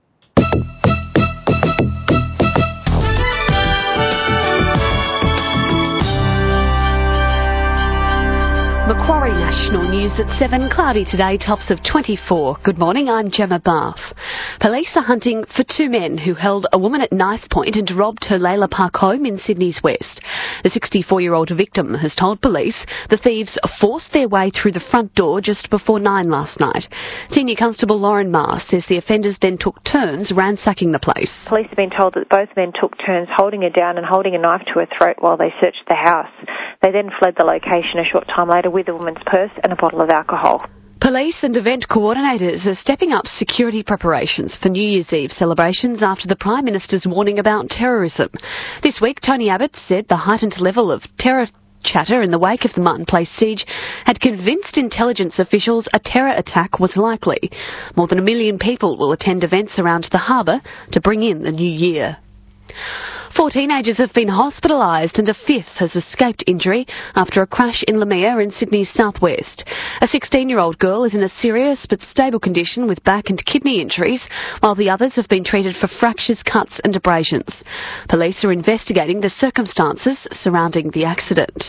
Macquarie National News at seven. Cloudy today, tops of twenty-four. Good morning, I'm Gemma Bath. Police are hunting for two men who held a woman at knife point and robbed her Layla Park home in Sydney's west. The sixty-four-year-old victim has told police the thieves forced their way through the front door just before nine last night. Senior Constable Lauren Marr says the offenders then took turns ransacking the place. Police have been told that both men took turns holding her down and holding a knife to her throat while they searched the house. They then fled the location a short time later with the woman's purse and a bottle of alcohol. Police and event coordinators are stepping up security preparations for New Year's Eve celebrations after the Prime Minister's warning about terrorism. This week, Tony Abbott said the heightened level of terror chatter in the wake of the Martin Place siege had convinced intelligence officials a terror attack was likely. More than a million people will attend events around the harbour to bring in the new year. Four teenagers have been hospitalised and a fifth has escaped injury after a crash in Lamia in Sydney's southwest. A sixteen-year-old girl is in a serious but stable condition with back and kidney injuries, while the others have been treated for fractures, cuts and abrasions. Police are investigating the circumstances surrounding the accident.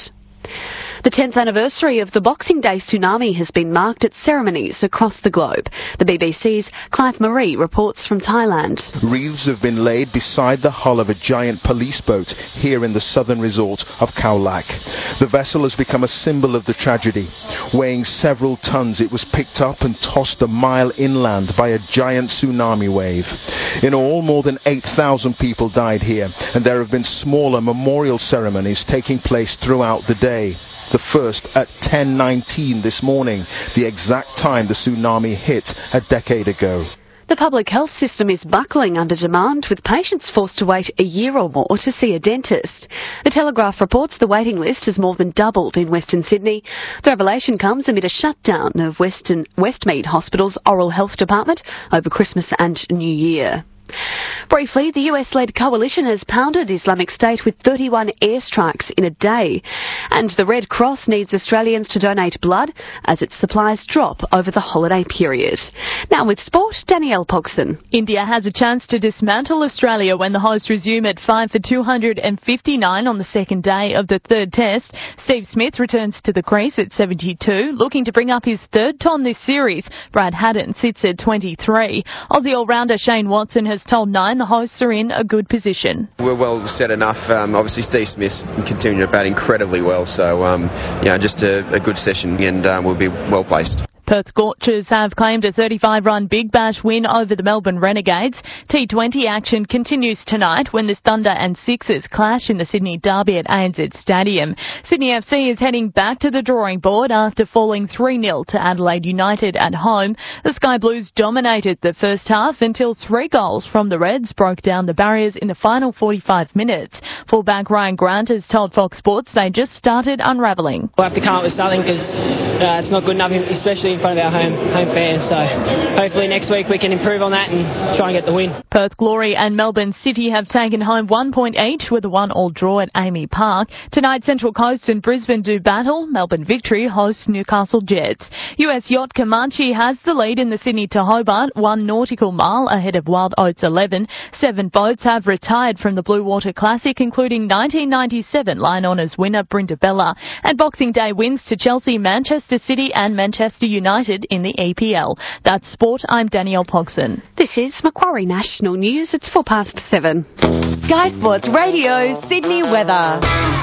The tenth anniversary of the Boxing Day tsunami has been marked at ceremonies across the globe. The B B C's Clive Marie reports from Thailand. Wreaths have been laid beside the hull of a giant police boat here in the southern resort of Khao Lak. The vessel has become a symbol of the tragedy. Weighing several tons, it was picked up and tossed a mile inland by a giant tsunami wave. In all, more than eight thousand people died here, and there have been smaller memorial ceremonies taking place throughout the day. The first at ten nineteen this morning, the exact time the tsunami hit a decade ago. The public health system is buckling under demand, with patients forced to wait a year or more to see a dentist. The Telegraph reports the waiting list has more than doubled in Western Sydney. The revelation comes amid a shutdown of Western Westmead Hospital's oral health department over Christmas and New Year. Briefly, the U S-led coalition has pounded Islamic State with thirty-one airstrikes in a day, and the Red Cross needs Australians to donate blood as its supplies drop over the holiday period. Now with sport, Danielle Pogson. India has a chance to dismantle Australia when the hosts resume at five for two hundred fifty-nine on the second day of the third test. Steve Smith returns to the crease at seventy-two, looking to bring up his third ton this series. Brad Haddon sits at twenty-three. Aussie all-rounder Shane Watson has told Nine the hosts are in a good position. We're well set enough. Um, obviously, Steve Smith's continuing to bat incredibly well, so um, yeah, just a, a good session, and um, we'll be well placed. Perth Scorchers have claimed a thirty-five run Big Bash win over the Melbourne Renegades. T twenty action continues tonight when the Thunder and Sixers clash in the Sydney Derby at A N Z Stadium. Sydney F C is heading back to the drawing board after falling three nil to Adelaide United at home. The Sky Blues dominated the first half until three goals from the Reds broke down the barriers in the final forty-five minutes. Fullback Ryan Grant has told Fox Sports they just started unravelling. We'll have to come up with something because uh, it's not good enough, especially in front of our home home fans, so hopefully next week we can improve on that and try and get the win. Perth Glory and Melbourne City have taken home one point each with a one all draw at Amy Park. Tonight Central Coast and Brisbane do battle. Melbourne Victory hosts Newcastle Jets. U S yacht Comanche has the lead in the Sydney to Hobart, one nautical mile ahead of Wild Oats eleven. Seven boats have retired from the Blue Water Classic, including nineteen ninety-seven Line Honours winner Brenda Bella. And Boxing Day wins to Chelsea, Manchester City and Manchester United in the E P L. That's sport. I'm Danielle Pogson. This is Macquarie National News. It's four past seven. Sky Sports Radio, Sydney weather.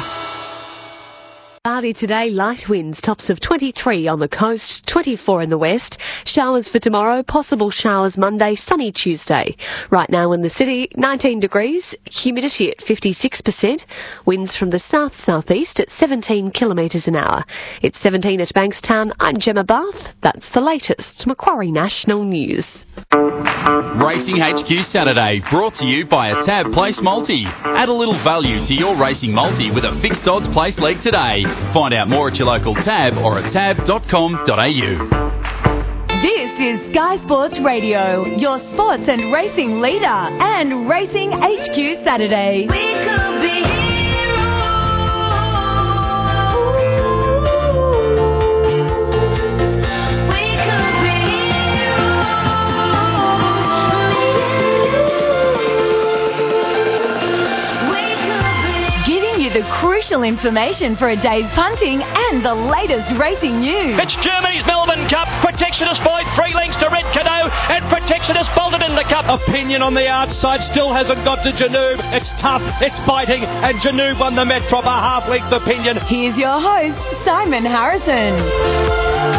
Cloudy today, light winds, tops of twenty-three on the coast, twenty-four in the west. Showers for tomorrow, possible showers Monday, sunny Tuesday. Right now in the city, nineteen degrees, humidity at fifty-six percent, winds from the south-southeast at seventeen kilometres an hour. It's seventeen at Bankstown. I'm Gemma Bath. That's the latest Macquarie National News. Racing H Q Saturday, brought to you by a Tab Place Multi. Add a little value to your racing multi with a fixed odds place league today. Find out more at your local Tab or at tab dot com dot a u. This is Sky Sports Radio, your sports and racing leader, and Racing H Q Saturday. We could be crucial information for a day's punting and the latest racing news. It's Germany's Melbourne Cup. Protectionist by three lengths to Red Canoe, and Protectionist bolted in the cup. Opinion on the outside still hasn't got to Janoob. It's tough, it's biting, and Janoob won the Metro by half length. Opinion. Here's your host, Simon Harrison.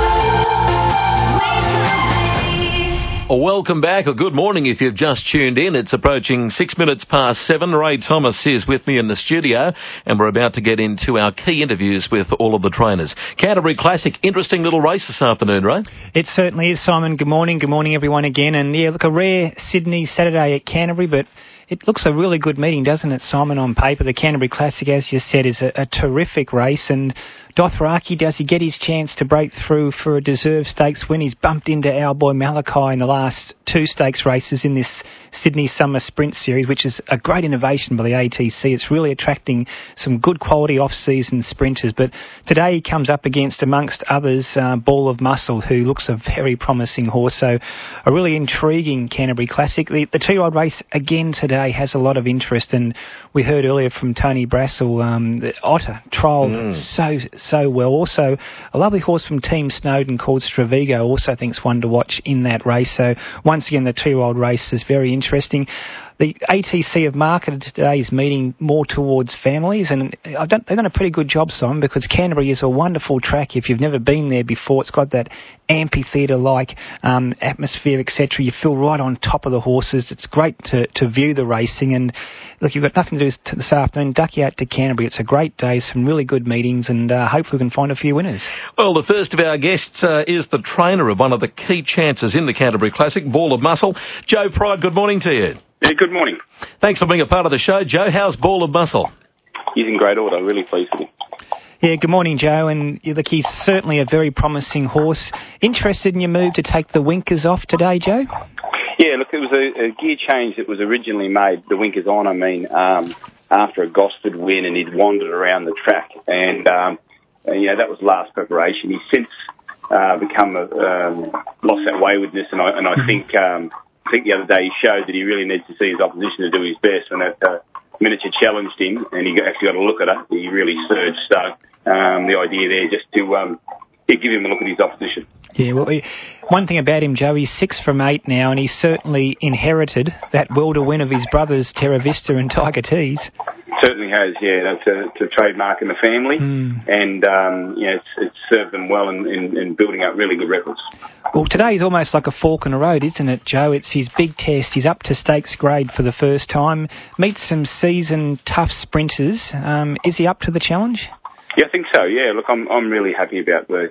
Welcome back, or good morning if you've just tuned in. It's approaching six minutes past seven. Ray Thomas is with me in the studio, and we're about to get into our key interviews with all of the trainers. Canterbury Classic, interesting little race this afternoon, Ray? It certainly is, Simon. Good morning. Good morning, everyone, again. And, yeah, look, a rare Sydney Saturday at Canterbury, but it looks a really good meeting, doesn't it, Simon, on paper? The Canterbury Classic, as you said, is a, a terrific race, and Dothraki, does he get his chance to break through for a deserved stakes win? He's bumped into our boy Malachi in the last two stakes races in this Sydney Summer Sprint Series, which is a great innovation by the A T C. It's really attracting some good quality off-season sprinters. But today he comes up against, amongst others, uh, Ball of Muscle, who looks a very promising horse. So a really intriguing Canterbury Classic. The, the two-year-old race again today has a lot of interest, and we heard earlier from Tony Brassell, um, the Otter trialled mm. so, so well. Also, a lovely horse from Team Snowden called Stravigo also thinks one to watch in that race. So once again, the two-year-old race is very interesting. The A T C have marketed today's meeting more towards families, and I've done, they've done a pretty good job, Simon, because Canterbury is a wonderful track. If you've never been there before, it's got that amphitheatre-like um, atmosphere, et cetera. You feel right on top of the horses. It's great to, to view the racing, and look, you've got nothing to do this afternoon. Duck you out to Canterbury. It's a great day, some really good meetings, and uh, hopefully we can find a few winners. Well, the first of our guests uh, is the trainer of one of the key chances in the Canterbury Classic, Ball of Muscle. Joe Pride, good morning to you. Yeah, good morning. Thanks for being a part of the show. Joe, how's Ball of Muscle? He's in great order. Really pleased with him. Yeah, good morning, Joe. And look, he's certainly a very promising horse. Interested in your move to take the winkers off today, Joe? Yeah, look, it was a, a gear change that was originally made, the winkers on, I mean, um, after a Gosford win, and he'd wandered around the track. And, um, and you know, that was last preparation. He's since uh, become a, um, lost that waywardness, and I, and I think... Um, I think the other day he showed that he really needs to see his opposition to do his best. When that uh, miniature challenged him and he actually got a look at her, he really surged. So um, the idea there just to um, yeah, give him a look at his opposition. Yeah, well, one thing about him, Joe, he's six from eight now, and he's certainly inherited that welter win of his brothers, Terra Vista and Tiger Tease. Certainly has, yeah. That's a, it's a trademark in the family, mm. and um, you know, it's, it's served them well in, in, in building up really good records. Well, today is almost like a fork in the road, isn't it, Joe? It's his big test. He's up to stakes grade for the first time. Meets some seasoned, tough sprinters. Um, is he up to the challenge? Yeah, I think so. Yeah, look, I'm I'm really happy about the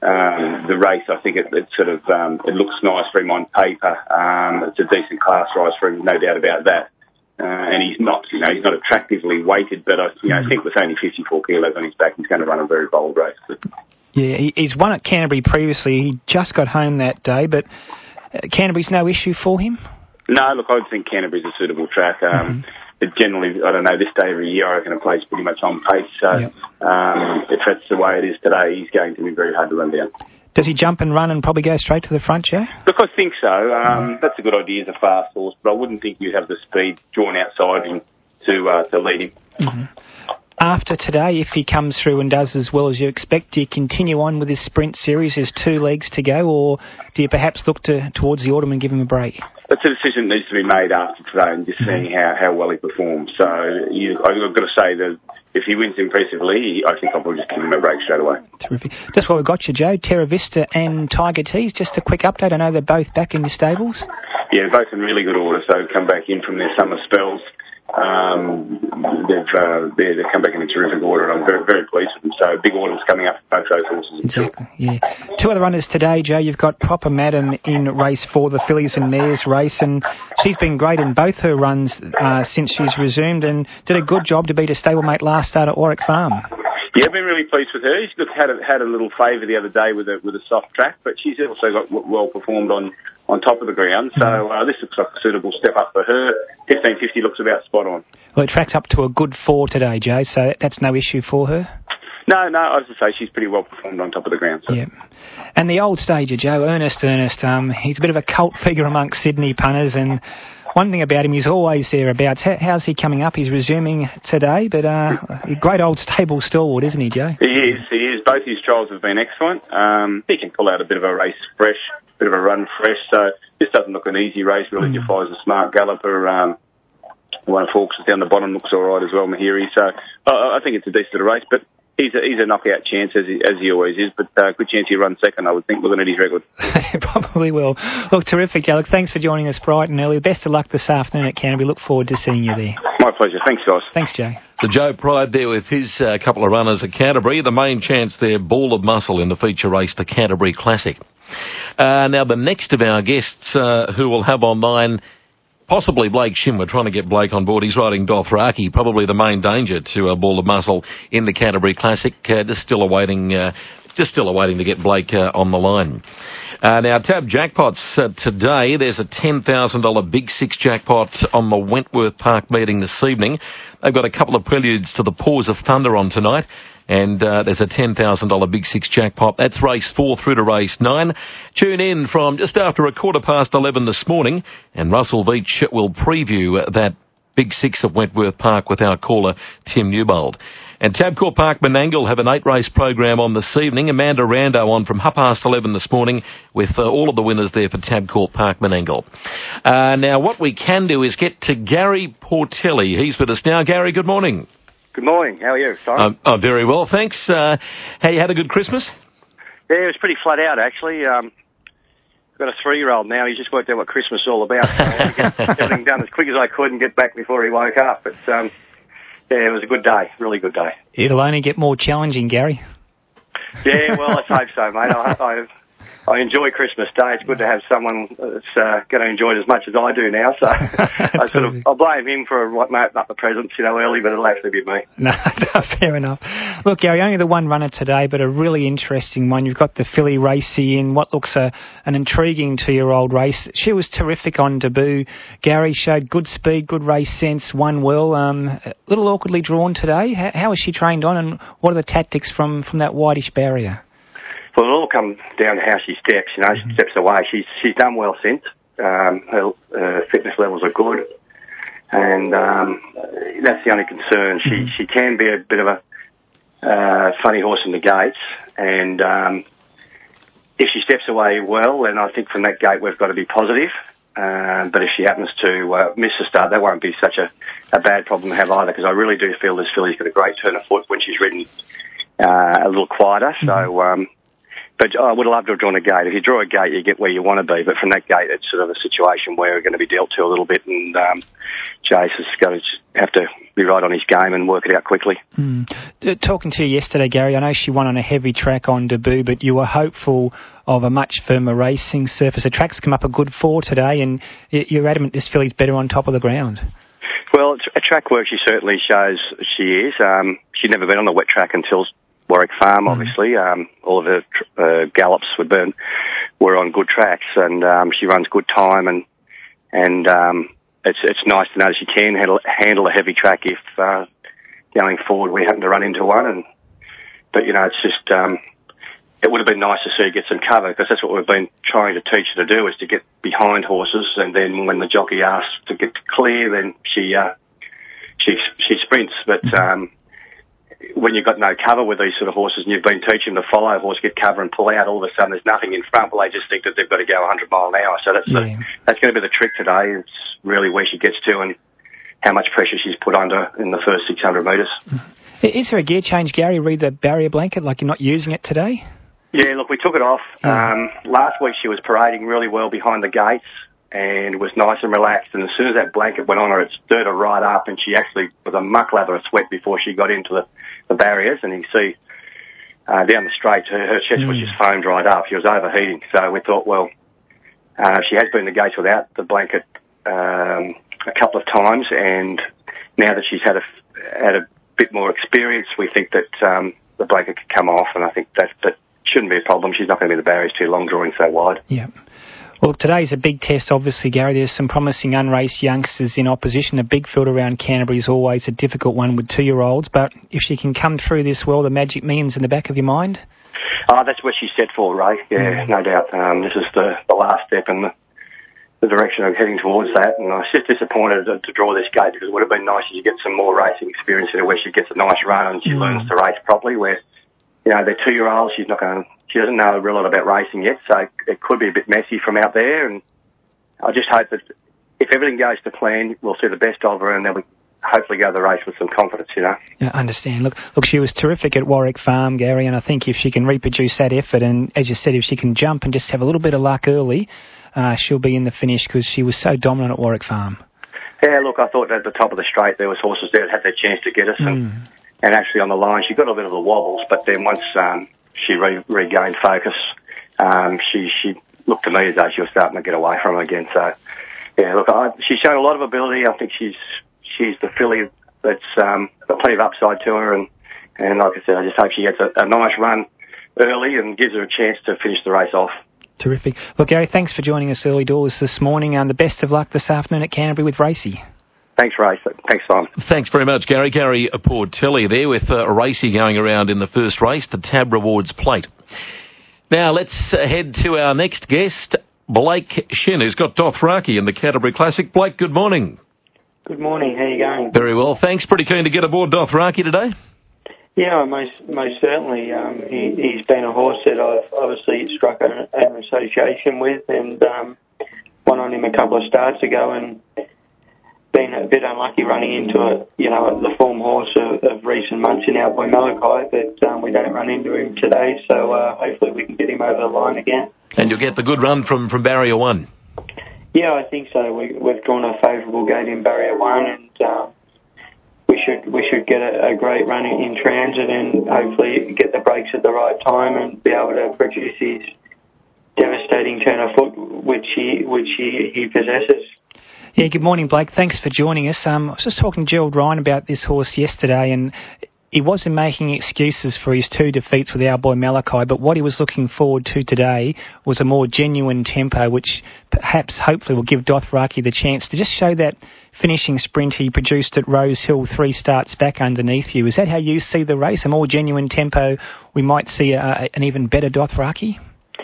um, the race. I think it, it sort of um, it looks nice for him on paper. Um, it's a decent class rise for him, no doubt about that. Uh, and he's not, you know, he's not attractively weighted, but I, you know, I think with only fifty-four kilos on his back, he's going to run a very bold race. But, yeah, he, he's won at Canterbury previously. He just got home that day, but uh, Canterbury's no issue for him? No, look, I think Canterbury's a suitable track. Um, mm-hmm. But generally, I don't know, this day every year I reckon it plays pretty much on pace. So yep. um, if that's the way it is today, he's going to be very hard to run down. Does he jump and run and probably go straight to the front, Joe? Look, I think so. Um, that's a good idea as a fast horse, but I wouldn't think you'd have the speed drawn outside him to uh, to lead him. Mm-hmm. After today, if he comes through and does as well as you expect, do you continue on with this sprint series? There's two legs to go, or do you perhaps look to towards the autumn and give him a break? That's a decision that needs to be made after today and just seeing how, how well he performs. So you, I've got to say that if he wins impressively, I think I'll probably just give him a break straight away. Terrific. Just what we've got you, Joe. Terra Vista and Tiger Tease. Just a quick update. I know they're both back in your stables. Yeah, both in really good order. So come back in from their summer spells. Um, they've uh, they they come back in a terrific order, and I'm very very pleased with them. So big orders coming up for both those horses. Exactly. Yeah. Two other runners today, Joe. You've got Proper Madam in race four, the fillies and mares race, and she's been great in both her runs uh, since she's resumed, and did a good job to beat a stablemate last start at Warwick Farm. Yeah, I've been really pleased with her. She's look, had a, had a little favour the other day with a with a soft track, but she's also got w- well performed on, on top of the ground. So uh, this looks like a suitable step up for her. fifteen fifty looks about spot on. Well, it tracks up to a good four today, Joe. So that's no issue for her. No, no, I was going to say she's pretty well performed on top of the ground. So. Yeah. And the old stager, Joe, Ernest Ernest, um, he's a bit of a cult figure amongst Sydney punters, and one thing about him, he's always thereabouts. How, how's he coming up? He's resuming today, but uh, a great old stable stalwart, isn't he, Joe? He is, he is. Both his trials have been excellent. Um, he can pull out a bit of a race fresh, bit of a run fresh, so this doesn't look an easy race, really. Mm. Defies a smart galloper. Um, one of Hawks down the bottom looks all right as well, Mahiri. So uh, I think it's a decent race, but he's a, he's a knockout chance, as he, as he always is, but uh, good chance he runs second, I would think, looking at his record. Probably will. Look, terrific, Alex. Thanks for joining us bright and early. Best of luck this afternoon at Canterbury. Look forward to seeing you there. My pleasure. Thanks, guys. Thanks, Jay. So Joe Pride there with his uh, couple of runners at Canterbury. The main chance there, Ball of Muscle in the feature race, the Canterbury Classic. Uh, now, the next of our guests uh, who will have online, possibly Blake Shim. We're trying to get Blake on board. He's riding Dothraki, probably the main danger to a Ball of Muscle in the Canterbury Classic. Uh, just still awaiting, uh, just still awaiting to get Blake uh, on the line. Uh, now, Tab Jackpots uh, today. There's a ten thousand dollars Big Six jackpot on the Wentworth Park meeting this evening. They've got a couple of preludes to the Paws of Thunder on tonight. And uh, there's a ten thousand dollars Big Six jackpot. That's race four through to race nine. Tune in from just after a quarter past eleven this morning, and Russell Veach will preview that Big Six at Wentworth Park with our caller, Tim Newbold. And Tabcorp Park Menangle have an eight-race program on this evening. Amanda Rando on from half past eleven this morning with uh, all of the winners there for Tabcorp Park Menangle. Uh, now, what we can do is get to Gary Portelli. He's with us now. Gary, good morning. Good morning. How are you, Simon? Um, oh, very well, thanks. Uh, how you had a good Christmas? Yeah, it was pretty flat out, actually. Um, I've got a three-year-old now. He's just worked out what Christmas is all about. So I want to get everything done as quick as I could and get back before he woke up. But, um, yeah, it was a good day, really good day. It'll only get more challenging, Gary. Yeah, well, let's hope so, mate. I, I, I enjoy Christmas Day. It's good to have someone that's uh, going to enjoy it as much as I do now. So I sort of I blame him for what opening up the presents, you know, early, but it'll actually be me. No, no, fair enough. Look, Gary, only the one runner today, but a really interesting one. You've got the filly Racy in what looks a, an intriguing two-year-old race. She was terrific on debut. Gary showed good speed, good race sense, won well. Um, a little awkwardly drawn today. How, how is she trained on, and what are the tactics from, from that whitish barrier? Well, it'll all come down to how she steps. You know, she steps away. She's she's done well since. Um, her uh, fitness levels are good, and um, that's the only concern. She mm-hmm. she can be a bit of a uh, funny horse in the gates, and um, if she steps away well, then I think from that gate we've got to be positive. Uh, but if she happens to uh, miss the start, that won't be such a, a bad problem to have either, because I really do feel this filly's got a great turn of foot when she's ridden uh, a little quieter. Mm-hmm. So. Um, But I would love to have drawn a gate. If you draw a gate, you get where you want to be. But from that gate, it's sort of a situation where we're going to be dealt to a little bit, and um, Jace has got to have to be right on his game and work it out quickly. Mm. Talking to you yesterday, Gary, I know she won on a heavy track on debut, but you were hopeful of a much firmer racing surface. The track's come up a good four today, and you're adamant this filly's better on top of the ground. Well, it's a track work she certainly shows she is. Um, she'd never been on the wet track until Warwick Farm, obviously. Mm. Um, all of her uh, gallops were burnt, were on good tracks, and um, she runs good time, and and um, it's it's nice to know that she can handle, handle a heavy track if uh, going forward we happen to run into one. And but you know, it's just um, it would have been nice to see her get some cover, because that's what we've been trying to teach her to do, is to get behind horses, and then when the jockey asks to get clear, then she uh, she she sprints, but. Um, when you've got no cover with these sort of horses and you've been teaching them to follow a horse, get cover and pull out, all of a sudden there's nothing in front. Well, they just think that they've got to go one hundred mile an hour. So that's yeah. the, that's going to be the trick today. It's really where she gets to and how much pressure she's put under in the first six hundred metres. Is there a gear change, Gary? Read the barrier blanket like you're not using it today? Yeah, look, we took it off. Yeah. Um, last week she was parading really well behind the gates and was nice and relaxed, and as soon as that blanket went on her, it stirred her right up, and she actually was a muck lather of sweat before she got into the, the barriers, and you can see uh, down the straight, her, her chest mm. was just foamed right up. She was overheating, so we thought, well, uh, she has been in the gates without the blanket um, a couple of times, and now that she's had a, had a bit more experience, we think that um, the blanket could come off, and I think that, that shouldn't be a problem. She's not going to be in the barriers too long, drawing so wide. Yeah. Well, today's a big test, obviously, Gary. There's some promising unraced youngsters in opposition. The big field around Canterbury is always a difficult one with two-year-olds, but if she can come through this well, the Magic Millions in the back of your mind? Oh, that's what she's set for, Ray. Yeah, mm. no doubt. Um, this is the, the last step in the the direction of heading towards that. And I was just disappointed to, to draw this gate because it would have been nice if you get some more racing experience in her where she gets a nice run and she mm. learns to race properly. Where, you know, they're two-year-olds. She's not going to, she doesn't know a real lot about racing yet, so it could be a bit messy from out there. And I just hope that if everything goes to plan, we'll see the best of her and then we hopefully go to the race with some confidence, you know. Yeah, I understand. Look, look, she was terrific at Warwick Farm, Gary, and I think if she can reproduce that effort and, as you said, if she can jump and just have a little bit of luck early, uh, she'll be in the finish because she was so dominant at Warwick Farm. Yeah, look, I thought at the top of the straight there was horses there that had their chance to get us, and, mm. and actually on the line she got a bit of the wobbles, but then once um, she re- regained focus, um, she she looked to me as though she was starting to get away from him again. So, yeah, look, I, she's shown a lot of ability. I think she's she's the filly that's um, got plenty of upside to her, and, and like I said, I just hope she gets a, a nice run early and gives her a chance to finish the race off. Terrific. Look, Gary, thanks for joining us early doors this morning, and the best of luck this afternoon at Canterbury with Racy. Thanks, Ray. Thanks, Simon. Thanks very much, Gary. Gary Portelli there with uh, Racy going around in the first race, the Tab Rewards Plate. Now, let's uh, head to our next guest, Blake Shin, who's got Dothraki in the Canterbury Classic. Blake, good morning. Good morning. How are you going? Very well, thanks. Pretty keen to get aboard Dothraki today? Yeah, most most certainly. Um, he, he's been a horse that I've obviously struck an, an association with, and um, won on him a couple of starts ago, and been a bit unlucky running into a, you know, the form horse of, of recent months in our boy Malachi, but um, we don't run into him today, so uh, hopefully we can get him over the line again. And you'll get the good run from, from Barrier One. Yeah, I think so. We, we've drawn a favourable gate in Barrier One, and um, we should we should get a, a great run in, in transit, and hopefully get the breaks at the right time and be able to produce his devastating turn of foot, which he which he, he possesses. Yeah, good morning, Blake. Thanks for joining us. Um, I was just talking to Gerald Ryan about this horse yesterday, and he wasn't making excuses for his two defeats with our boy Malachi, but what he was looking forward to today was a more genuine tempo, which perhaps, hopefully, will give Dothraki the chance to just show that finishing sprint he produced at Rose Hill three starts back underneath you. Is that how you see the race? A more genuine tempo, we might see a, an even better Dothraki?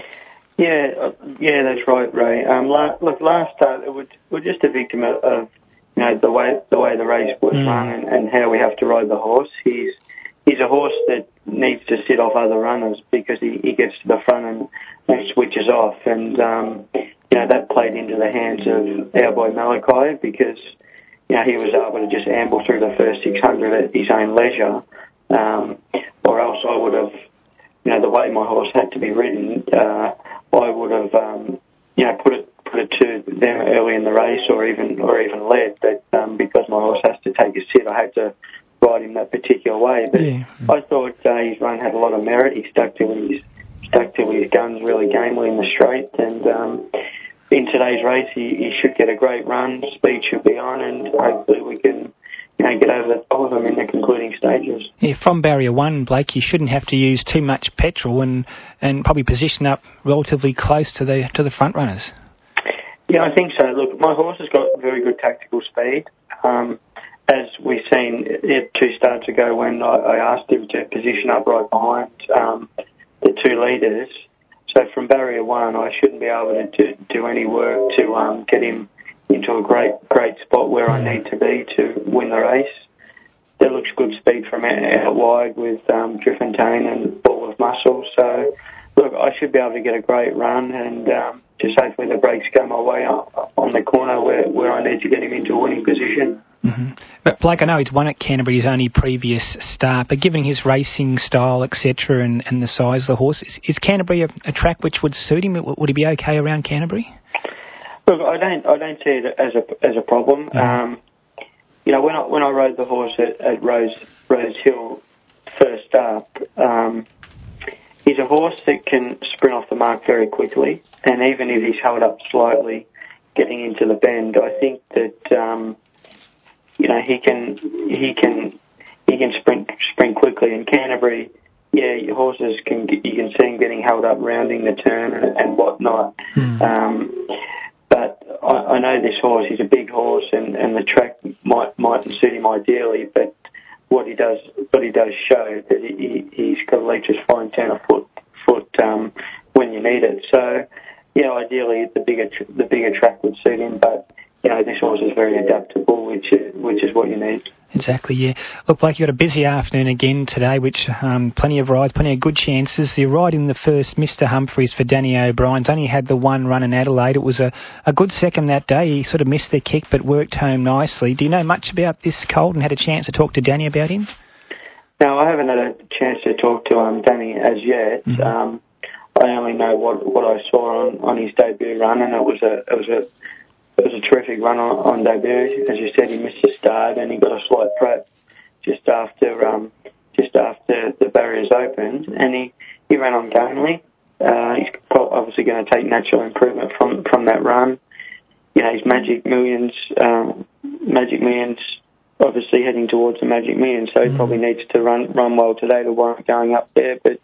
Yeah, uh, yeah, that's right, Ray. Um, la- look, last start, we're, we're just a victim of, of you know, the way the way the race was mm. run and, and how we have to ride the horse. He's he's a horse that needs to sit off other runners because he, he gets to the front and, and switches off. And, um, you know, that played into the hands of our boy Malachi because, you know, he was able to just amble through the first six hundred at his own leisure. Um, or else I would have, you know, the way my horse had to be ridden, uh, I would have, um, you know, put it put it to them early in the race, or even or even led. But um, because my horse has to take a sit, I had to ride him that particular way. But yeah. I thought uh, his run had a lot of merit. He stuck to his stuck to his guns really gamely in the straight, and um, in today's race, he, he should get a great run. Speed should be on, and hopefully we can, you know, get over the top of him in the concluding stages. Yeah, from Barrier One, Blake, you shouldn't have to use too much petrol, and, and probably position up relatively close to the to the front runners. Yeah, I think so. Look, my horse has got very good tactical speed. Um, as we've seen it two starts ago when I, I asked him to position up right behind um, the two leaders. So from Barrier One, I shouldn't be able to do, do any work to um, get him into a great great spot where I need to be to win the race. There looks good speed from out, out wide with um, Driffontaine and Ball of Muscle. So, look, I should be able to get a great run, and um, just hopefully the breaks go my way on the corner where, where I need to get him into a winning position. Mm-hmm. But Blake, I know he's won at Canterbury his only previous start, but given his racing style, et cetera, and, and the size of the horse, is, is Canterbury a, a track which would suit him? Would he be okay around Canterbury? Look, I don't, I don't see it as a as a problem. Mm-hmm. Um, you know, when I when I rode the horse at, at Rose Rose Hill first up, um, he's a horse that can sprint off the mark very quickly, and even if he's held up slightly, getting into the bend, I think that um, you know he can he can he can sprint sprint quickly. In Canterbury, yeah, your horses can you can see him getting held up rounding the turn and, and whatnot. Mm. Um, But I, I know this horse, he's a big horse, and, and the track might mightn't suit him ideally, but what he does what he does show that he, he's got a lecherous fine turn of foot, foot um, when you need it. So yeah, ideally the bigger tr- the bigger track would suit him, but you know this horse is very adaptable, which is, which is what you need. Exactly, yeah. Look, Blake, you got a busy afternoon again today, which um, plenty of rides, plenty of good chances. The ride in the first, Mister Humphreys for Danny O'Brien's only had the one run in Adelaide. It was a, a good second that day. He sort of missed the kick but worked home nicely. Do you know much about this colt and had a chance to talk to Danny about him? No, I haven't had a chance to talk to um, Danny as yet. Mm-hmm. Um, I only know what what I saw on, on his debut run, and it was a it was a It was a terrific run on, on debut. As you said, he missed the start and he got a slight prep just after um, just after the barriers opened, and he, he ran on gamely. Uh, he's obviously going to take natural improvement from, from that run. You know, his Magic Millions, um, Magic Millions, obviously heading towards the Magic Millions, so he probably needs to run run well today to warrant going up there. But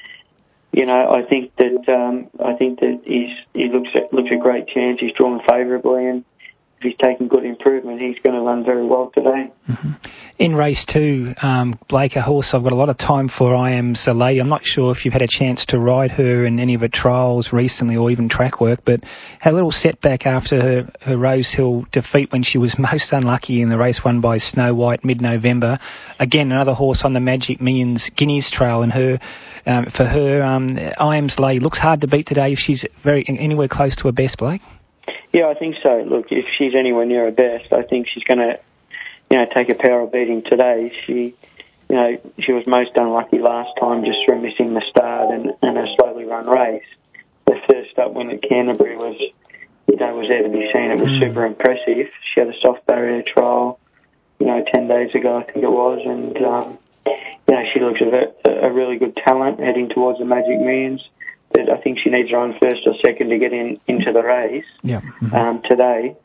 you know, I think that um, I think that he's he looks at, looks a great chance. He's drawn favourably, and if he's taking good improvement, he's going to run very well today. Mm-hmm. In race two, um, Blake, a horse I've got a lot of time for, I Am Zalay. I'm not sure if you've had a chance to ride her in any of her trials recently or even track work, but had a little setback after her, her Rose Hill defeat when she was most unlucky in the race won by Snow White mid-November. Again, another horse on the Magic Millions Guineas Trail, and her um, for her, um, I Am Zalay looks hard to beat today if she's very anywhere close to her best, Blake. Yeah, I think so. Look, if she's anywhere near her best, I think she's going to, you know, take a power beating today. She, you know, she was most unlucky last time just through missing the start and, and a slowly run race. The first up win at Canterbury was, you know, was there to be seen. It was super impressive. She had a soft barrier trial, you know, ten days ago, I think it was, and, um, you know, she looks a, a really good talent heading towards the Magic Millions. But I think she needs to run first or second to get in into the race yeah. mm-hmm. um, today.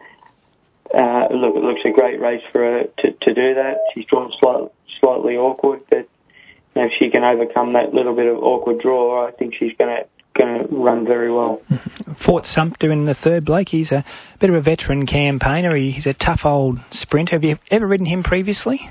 Uh, look, it looks a great race for her to, to do that. She's drawn slight, slightly awkward, but you know, if she can overcome that little bit of awkward draw, I think she's going to going to run very well. Mm-hmm. Fort Sumpter in the third, Blake. He's a bit of a veteran campaigner. He, he's a tough old sprinter. Have you ever ridden him previously?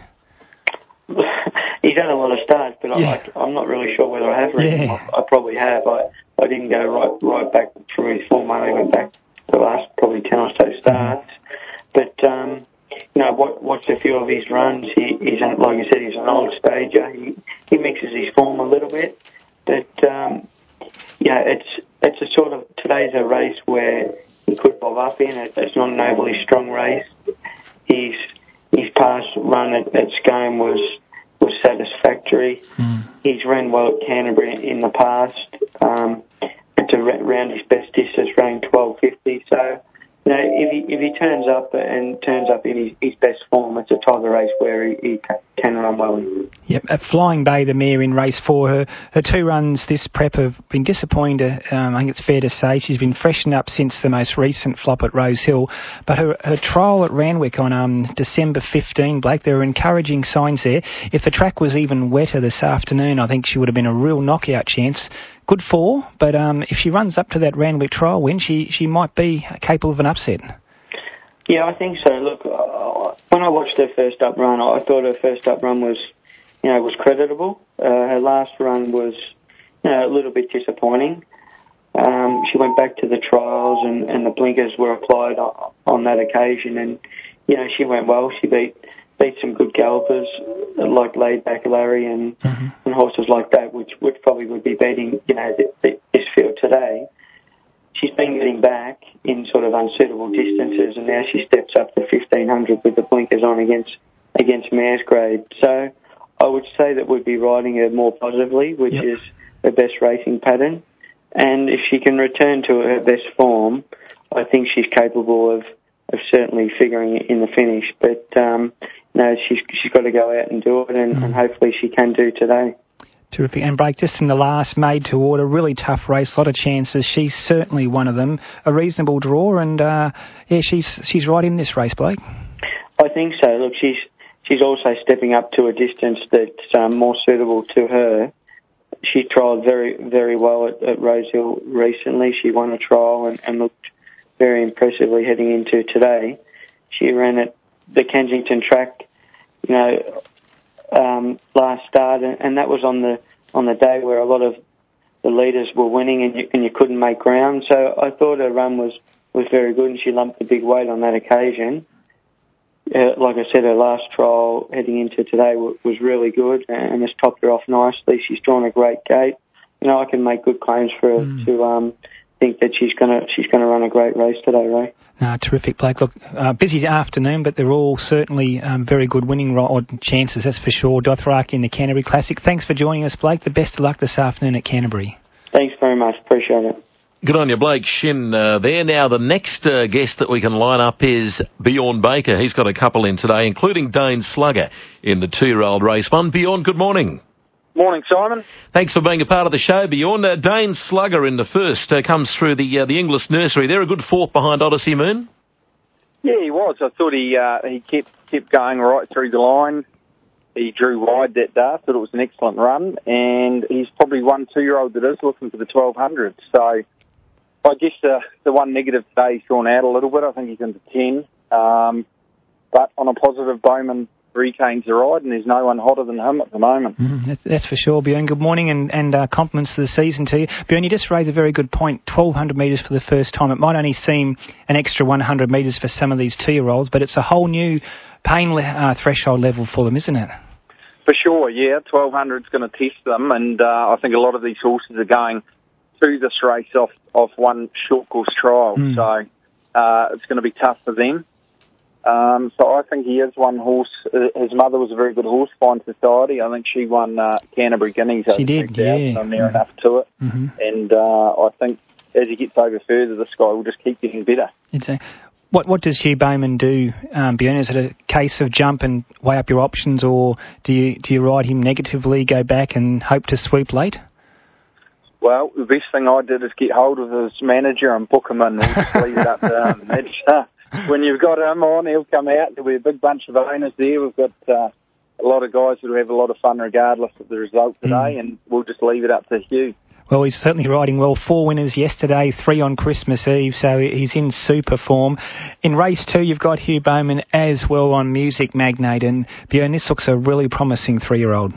He's had a lot of starts, but yeah. I, I'm not really sure whether I have ridden yeah. him. I, I probably have. I, I didn't go right right back from his form. I only went back the last probably ten or so starts. But, um, you know, what, watched a few of his runs. He, he's, an, like you said, he's an old stager. He, he mixes his form a little bit. But, um, yeah, it's it's a sort of, today's a race where he could bob up in. It, it's not an overly strong race. His, his past run at, at Scone was... was satisfactory. Mm. He's ran well at Canterbury in the past. Um, to round his best distance, ran twelve fifty. So, you know, if he if he turns up and turns up in his, his best form, it's a type of race where he, he can run well. Yep, at Flying Bay, the mare in race four, her, her two runs this prep have been disappointing. Um, I think it's fair to say she's been freshened up since the most recent flop at Rose Hill. But her, her trial at Randwick on um, December fifteenth, Blake, there were encouraging signs there. If the track was even wetter this afternoon, I think she would have been a real knockout chance. Good four, but um, if she runs up to that Randwick trial win, she, she might be capable of an upset. Yeah, I think so. Look, uh, when I watched her first up run, I thought her first up run was, you know, was creditable. Uh, her last run was, you know, a little bit disappointing. Um, she went back to the trials and, and the blinkers were applied on, on that occasion, and you know she went well. She beat beat some good gallopers like Laid Back Larry and, mm-hmm. and horses like that, which which probably would be beating you know the, the, this field today. She's been getting back in sort of unsuitable distances, and now she steps up to fifteen hundred with the blinkers on against against Mare's Grade. So I would say that we'd be riding her more positively, which yep. is her best racing pattern. And if she can return to her best form, I think she's capable of, of certainly figuring it in the finish. But um, no, she's she's got to go out and do it, and, mm. and hopefully she can do today. Terrific. And Blake, just in the last made to order, really tough race, a lot of chances. She's certainly one of them. A reasonable draw, and uh, yeah, she's she's right in this race, Blake. I think so. Look, she's she's also stepping up to a distance that's um, more suitable to her. She trialled very, very well at, at Rose Hill recently. She won a trial and, and looked very impressively heading into today. She ran at the Kensington track, you know, um, last start, and, and that was on the on the day where a lot of the leaders were winning and you, and you couldn't make ground. So I thought her run was, was very good, and she lumped the big weight on that occasion. Uh, like I said, her last trial heading into today w- was really good and has topped her off nicely. She's drawn a great gate. You know, I can make good claims for her mm. to um, think that she's gonna she's gonna run a great race today, Ray. Uh, terrific, Blake. Look, uh, busy afternoon, but they're all certainly um, very good winning ro- chances, that's for sure. Dothraki in the Canterbury Classic. Thanks for joining us, Blake. The best of luck this afternoon at Canterbury. Thanks very much. Appreciate it. Good on you, Blake Shin uh, there. Now, the next uh, guest that we can line up is Bjorn Baker. He's got a couple in today, including Dane Slugger in the two-year-old race one. Bjorn, good morning. Morning, Simon. Thanks for being a part of the show, Bjorn. Uh, Dane Slugger in the first uh, comes through the uh, the Inglis nursery. They're a good fourth behind Odyssey Moon. Yeah, he was. I thought he uh, he kept kept going right through the line. He drew wide that day. I thought it was an excellent run, and he's probably one two-year-old that is looking for the twelve hundred. So I guess the the one negative today he's gone out a little bit. I think he's into ten. Um, but on a positive, Bowman retains the ride, and there's no one hotter than him at the moment. Mm, that's, that's for sure, Bjorn. Good morning, and, and uh, compliments to the season to you. Bjorn, you just raised a very good point. twelve hundred metres for the first time. It might only seem an extra one hundred metres for some of these two-year-olds, but it's a whole new pain le- uh, threshold level for them, isn't it? For sure, yeah. twelve hundred is going to test them, and uh, I think a lot of these horses are going through this race off, off one short course trial, mm. so uh, it's going to be tough for them. Um, so I think he is one horse. Uh, his mother was a very good horse, Fine Society. I think she won uh, Canterbury Guineas. She did, yeah. So near mm. enough to it. Mm-hmm. And uh, I think as he gets over further, this guy will just keep getting better. It's a, what what does Hugh Bowman do, um, Bjorn? Is it a case of jump and weigh up your options, or do you do you ride him negatively, go back and hope to sweep late? Well, the best thing I did is get hold of his manager and book him in. We'll just leave it up to him. That's, uh, when you've got him on, he'll come out. There'll be a big bunch of owners there. We've got uh, a lot of guys who have a lot of fun regardless of the result today, mm. and we'll just leave it up to Hugh. Well, he's certainly riding well. Four winners yesterday, three on Christmas Eve, so he's in super form. In race two, you've got Hugh Bowman as well on Music Magnate, and Bjorn, this looks a really promising three-year-old.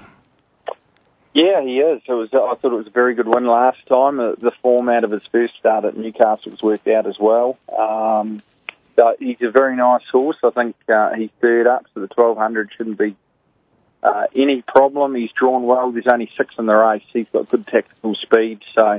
Yeah, he is. It was. I thought it was a very good win last time. Uh, the form out of his first start at Newcastle was worked out as well. Um, so he's a very nice horse. I think uh, he's third up, so the twelve hundred shouldn't be uh, any problem. He's drawn well. There's only six in the race. He's got good tactical speed, so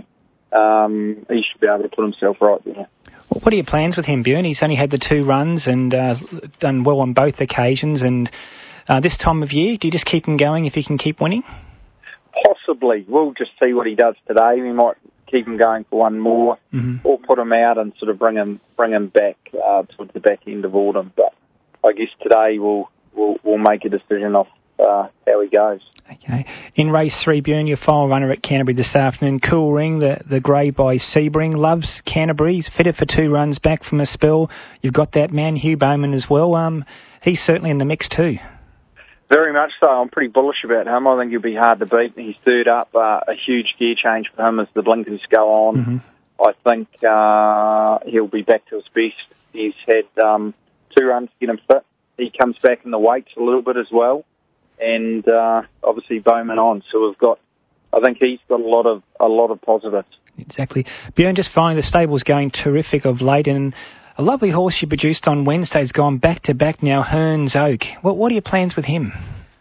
um, he should be able to put himself right there. What are your plans with him, Bjorn? He's only had the two runs and uh, done well on both occasions. And uh, this time of year, do you just keep him going if he can keep winning? Possibly. We'll just see what he does today. We might keep him going for one more, mm-hmm. or put him out and sort of bring him bring him back uh, towards the back end of autumn. But I guess today we'll we'll, we'll make a decision off uh, how he goes. Okay. In race three, Bjorn, your final runner at Canterbury this afternoon, Cool Ring, the, the grey by Sebring, loves Canterbury. He's fitted for two runs back from a spell. You've got that man, Hugh Bowman, as well. Um, he's certainly in the mix too. Very much so. I'm pretty bullish about him. I think he'll be hard to beat. He's third up. Uh, a huge gear change for him as the blinkers go on. Mm-hmm. I think uh, he'll be back to his best. He's had um, two runs to get him fit. He comes back in the weights a little bit as well. And uh, obviously Bowman on. So we've got, I think he's got a lot of a lot of positives. Exactly. Bjorn, just finally, the stable's going terrific of late, and a lovely horse you produced on Wednesday's gone back-to-back now, Hearns Oak. What, what are your plans with him?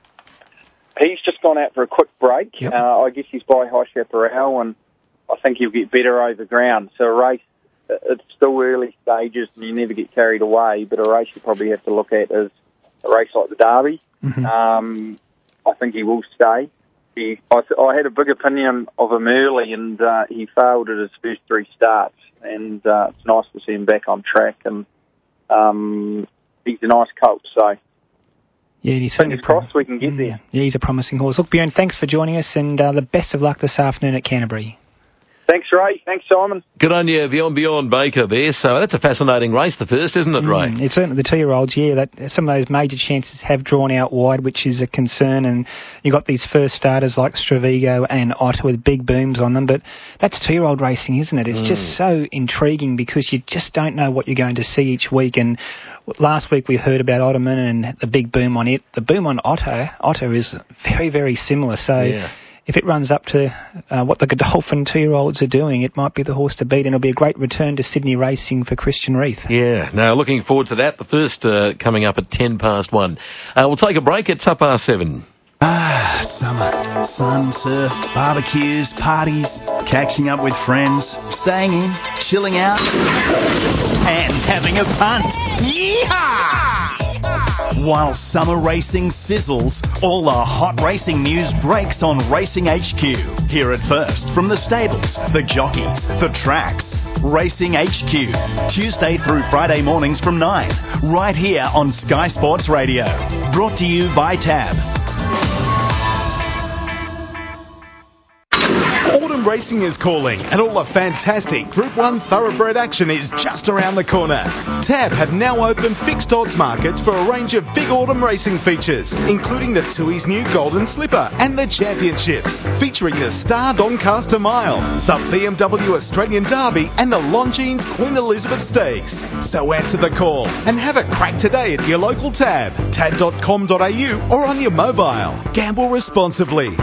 He's just gone out for a quick break. Yep. Uh, I guess he's by High Chaparral, and I think he'll get better over ground. So a race, it's still early stages, and you never get carried away, but a race you probably have to look at is a race like the Derby. Mm-hmm. Um, I think he will stay. He, I, th- I had a big opinion of him early, and uh, he failed at his first three starts. And uh, it's nice to see him back on track, and um, he's a nice colt, so yeah, he's fingers crossed we can get there. Yeah, he's a promising horse. Look, Bjorn, thanks for joining us, and uh, the best of luck this afternoon at Canterbury. Thanks, Ray. Thanks, Simon. Good on you, Bjorn, Bjorn Baker there. So that's a fascinating race, the first, isn't it, Ray? Mm, it's certainly the two-year-olds, yeah. That, some of those major chances have drawn out wide, which is a concern. And you've got these first starters like Stravigo and Otter with big booms on them. But that's two-year-old racing, isn't it? It's mm. just so intriguing because you just don't know what you're going to see each week. And last week we heard about Otterman and the big boom on it. The boom on Otter, Otter is very, very similar. So... Yeah. if it runs up to uh, what the Godolphin two-year-olds are doing, it might be the horse to beat, and it'll be a great return to Sydney racing for Christian Reith. Yeah, no, looking forward to that. The first uh, coming up at ten past one. Uh, we'll take a break. It's up past seven. Ah, summer. Sun, surf, barbecues, parties, catching up with friends, staying in, chilling out, and having a punt. Yeehaw! While summer racing sizzles, all the hot racing news breaks on Racing H Q. Hear it first from the stables, the jockeys, the tracks. Racing H Q, Tuesday through Friday mornings from nine, right here on Sky Sports Radio. Brought to you by Tab. Autumn racing is calling, and all the fantastic Group one thoroughbred action is just around the corner. Tab have now opened fixed odds markets for a range of big autumn racing features, including the Tui's new Golden Slipper and the Championships, featuring the Star Doncaster Mile, the B M W Australian Derby, and the Longines Queen Elizabeth Stakes. So answer the call and have a crack today at your local Tab, tab dot com dot a u, or on your mobile. Gamble responsibly.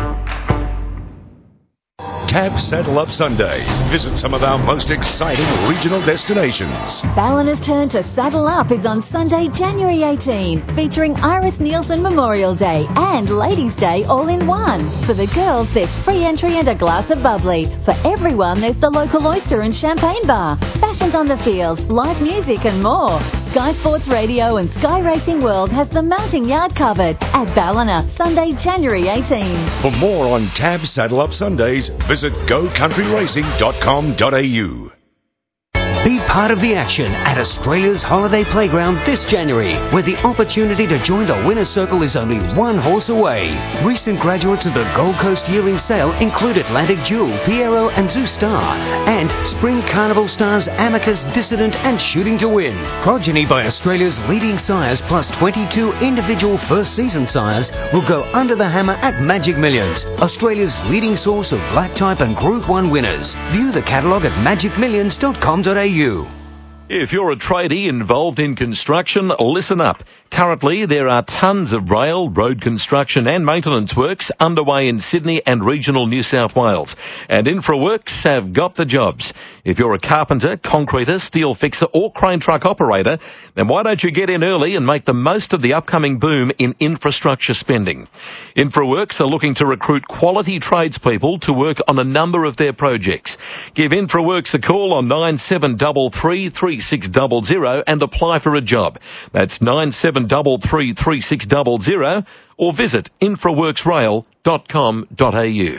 Tab Saddle Up Sundays. Visit some of our most exciting regional destinations. Ballina's turn to Saddle Up is on Sunday, January eighteenth, featuring Iris Nielsen Memorial Day and Ladies' Day all in one. For the girls, there's free entry and a glass of bubbly. For everyone, there's the local oyster and champagne bar, fashions on the field, live music and more. Sky Sports Radio and Sky Racing World has the mounting yard covered at Ballina, Sunday, January eighteenth. For more on Tab Saddle Up Sundays, visit go country racing dot com dot a u. Be part of the action at Australia's Holiday Playground this January, where the opportunity to join the winner's circle is only one horse away. Recent graduates of the Gold Coast Yearling Sale include Atlantic Jewel, Piero and Zoo Star, and Spring Carnival stars Amicus, Dissident and Shooting to Win. Progeny by Australia's leading sires plus twenty-two individual first season sires will go under the hammer at Magic Millions, Australia's leading source of black type and Group one winners. View the catalogue at magic millions dot com dot a u. If you're a tradie involved in construction, listen up. Currently, there are tons of rail, road construction and maintenance works underway in Sydney and regional New South Wales. And InfraWorks have got the jobs. If you're a carpenter, concreter, steel fixer or crane truck operator, then why don't you get in early and make the most of the upcoming boom in infrastructure spending? InfraWorks are looking to recruit quality tradespeople to work on a number of their projects. Give InfraWorks a call on nine seven three three, three six zero zero and apply for a job. That's nine seven three three, three six zero zero or visit infraworks rail dot com dot a u.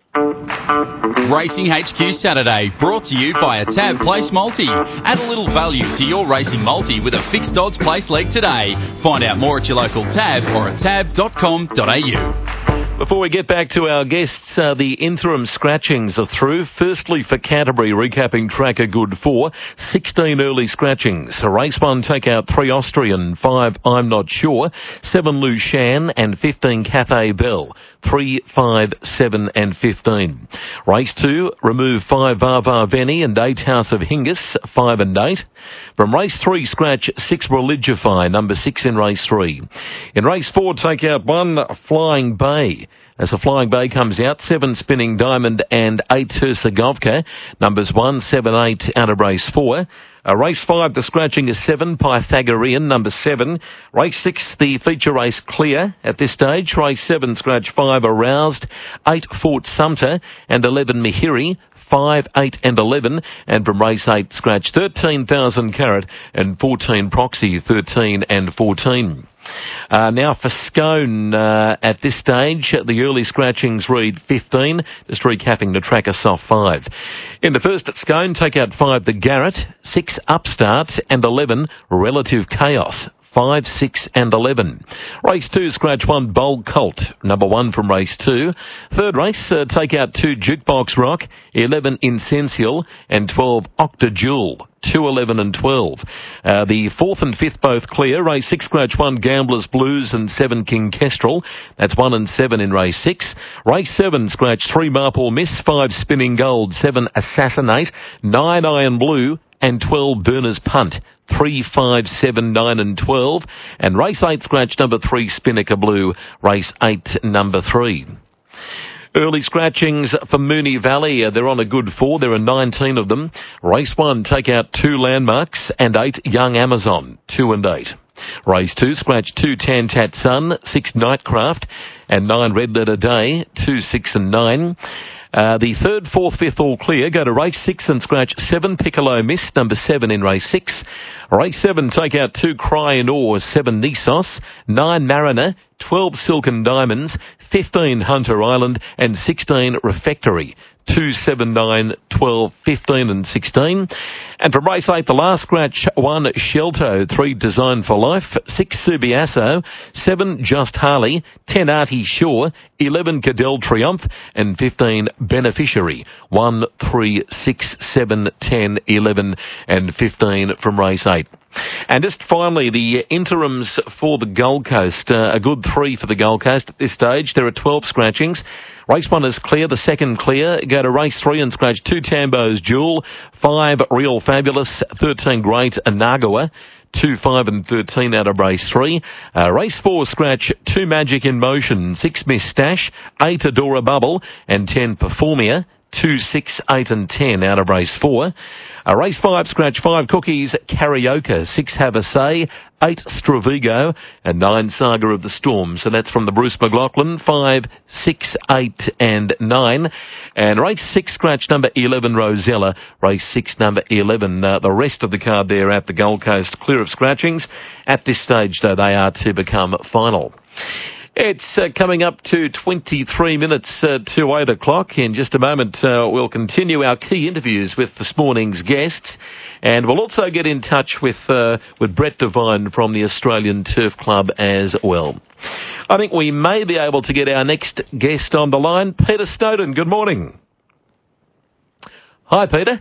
Racing H Q Saturday, brought to you by a Tab Place Multi. Add a little value to your racing multi with a fixed odds place leg today. Find out more at your local Tab or at tab dot com dot a u. Before we get back to our guests, uh, the interim scratchings are through. Firstly, for Canterbury, recapping track a good four. sixteen early scratchings. Race one, take out three Austrian, five I'm Not Sure, seven Lushan and fifteen Cathay Bell. three, five, seven and fifteen. Race two, remove five Vava Veni and eight House of Hingis, five and eight. From race three, scratch six Religify, number six in race three. In race four, take out one Flying Bay. As the Flying Bay comes out, seven Spinning Diamond and eight Herzegovka, numbers one, seven, eight out of race four. Uh, race five, the scratching is seven, Pythagorean, number seven. Race six, the feature race clear at this stage. Race seven, scratch five, Aroused, eight, Fort Sumter, and eleven, Mihiri. five, eight and eleven, and from race eight, scratch thirteen thousand Carat and fourteen Proxy, thirteen and fourteen. Uh, now for Scone, uh, at this stage, the early scratchings read fifteen, just recapping the track a soft five. In the first at Scone, take out five, the Garrett, six, Upstart, and eleven, Relative Chaos. five, six and eleven. Race two, scratch one, Bold Colt, number one from race two. Third race, uh, take out two, Jukebox Rock, eleven, Incential, and twelve, Octajewel. two, eleven and twelve. Uh, the fourth and fifth both clear. Race six, scratch one, Gamblers Blues, and seven, King Kestrel. That's one and seven in race six. Race seven, scratch three, Marple Miss, five, Spinning Gold, seven, Assassinate, nine, Iron Blue, and twelve, Burner's Punt. three, five, seven, nine and twelve. And race eight, scratch number three, Spinnaker Blue. Race eight, number three. Early scratchings for Moonee Valley. Uh, they're on a good four. There are nineteen of them. Race one, take out two Landmarks and eight Young Amazon, two and eight. Race two, scratch two Tantat Sun, six Nightcraft, and nine Red Letter Day, two, six and nine. Uh, the third, fourth, fifth all clear. Go to race six and scratch seven Piccolo Miss, number seven in race six. Race seven, take out two Cry and Ore, seven Nisos, nine Mariner, twelve Silken Diamonds, fifteen Hunter Island, and sixteen Refectory. two, seven, nine, twelve, fifteen and sixteen. And from race eight, the last scratch, one Shelto, three Design for Life, six Subiasso, seven Just Harley, ten Artie Shaw, eleven Cadell Triumph, and fifteen Beneficiary. one, three, six, seven, ten, eleven and fifteen from race eight. And just finally, the interims for the Gold Coast. Uh, a good three for the Gold Coast at this stage. There are twelve scratchings. Race one is clear, the second clear. Go to race three and scratch two Tambo's Jewel, five Real Fabulous, thirteen Great Anagawa, two, five and thirteen out of race three. Uh, race four, scratch two Magic in Motion, six Miss Stash, eight Adora Bubble, and ten Performia. two, six, eight and ten out of race four. Uh, race five, scratch five Cookies, Karaoke, six Have a Say, eight Stravigo, and nine Saga of the Storm. So that's from the Bruce McLaughlin, five, six, eight and nine. And race six, scratch number eleven Rosella, race six, number eleven. Uh, the rest of the card there at the Gold Coast, clear of scratchings. At this stage, though, they are to become final. It's uh, coming up to twenty-three minutes uh, to eight o'clock. In just a moment, uh, we'll continue our key interviews with this morning's guests. And we'll also get in touch with uh, with Brett Devine from the Australian Turf Club as well. I think we may be able to get our next guest on the line. Peter Snowden, good morning. Hi, Peter.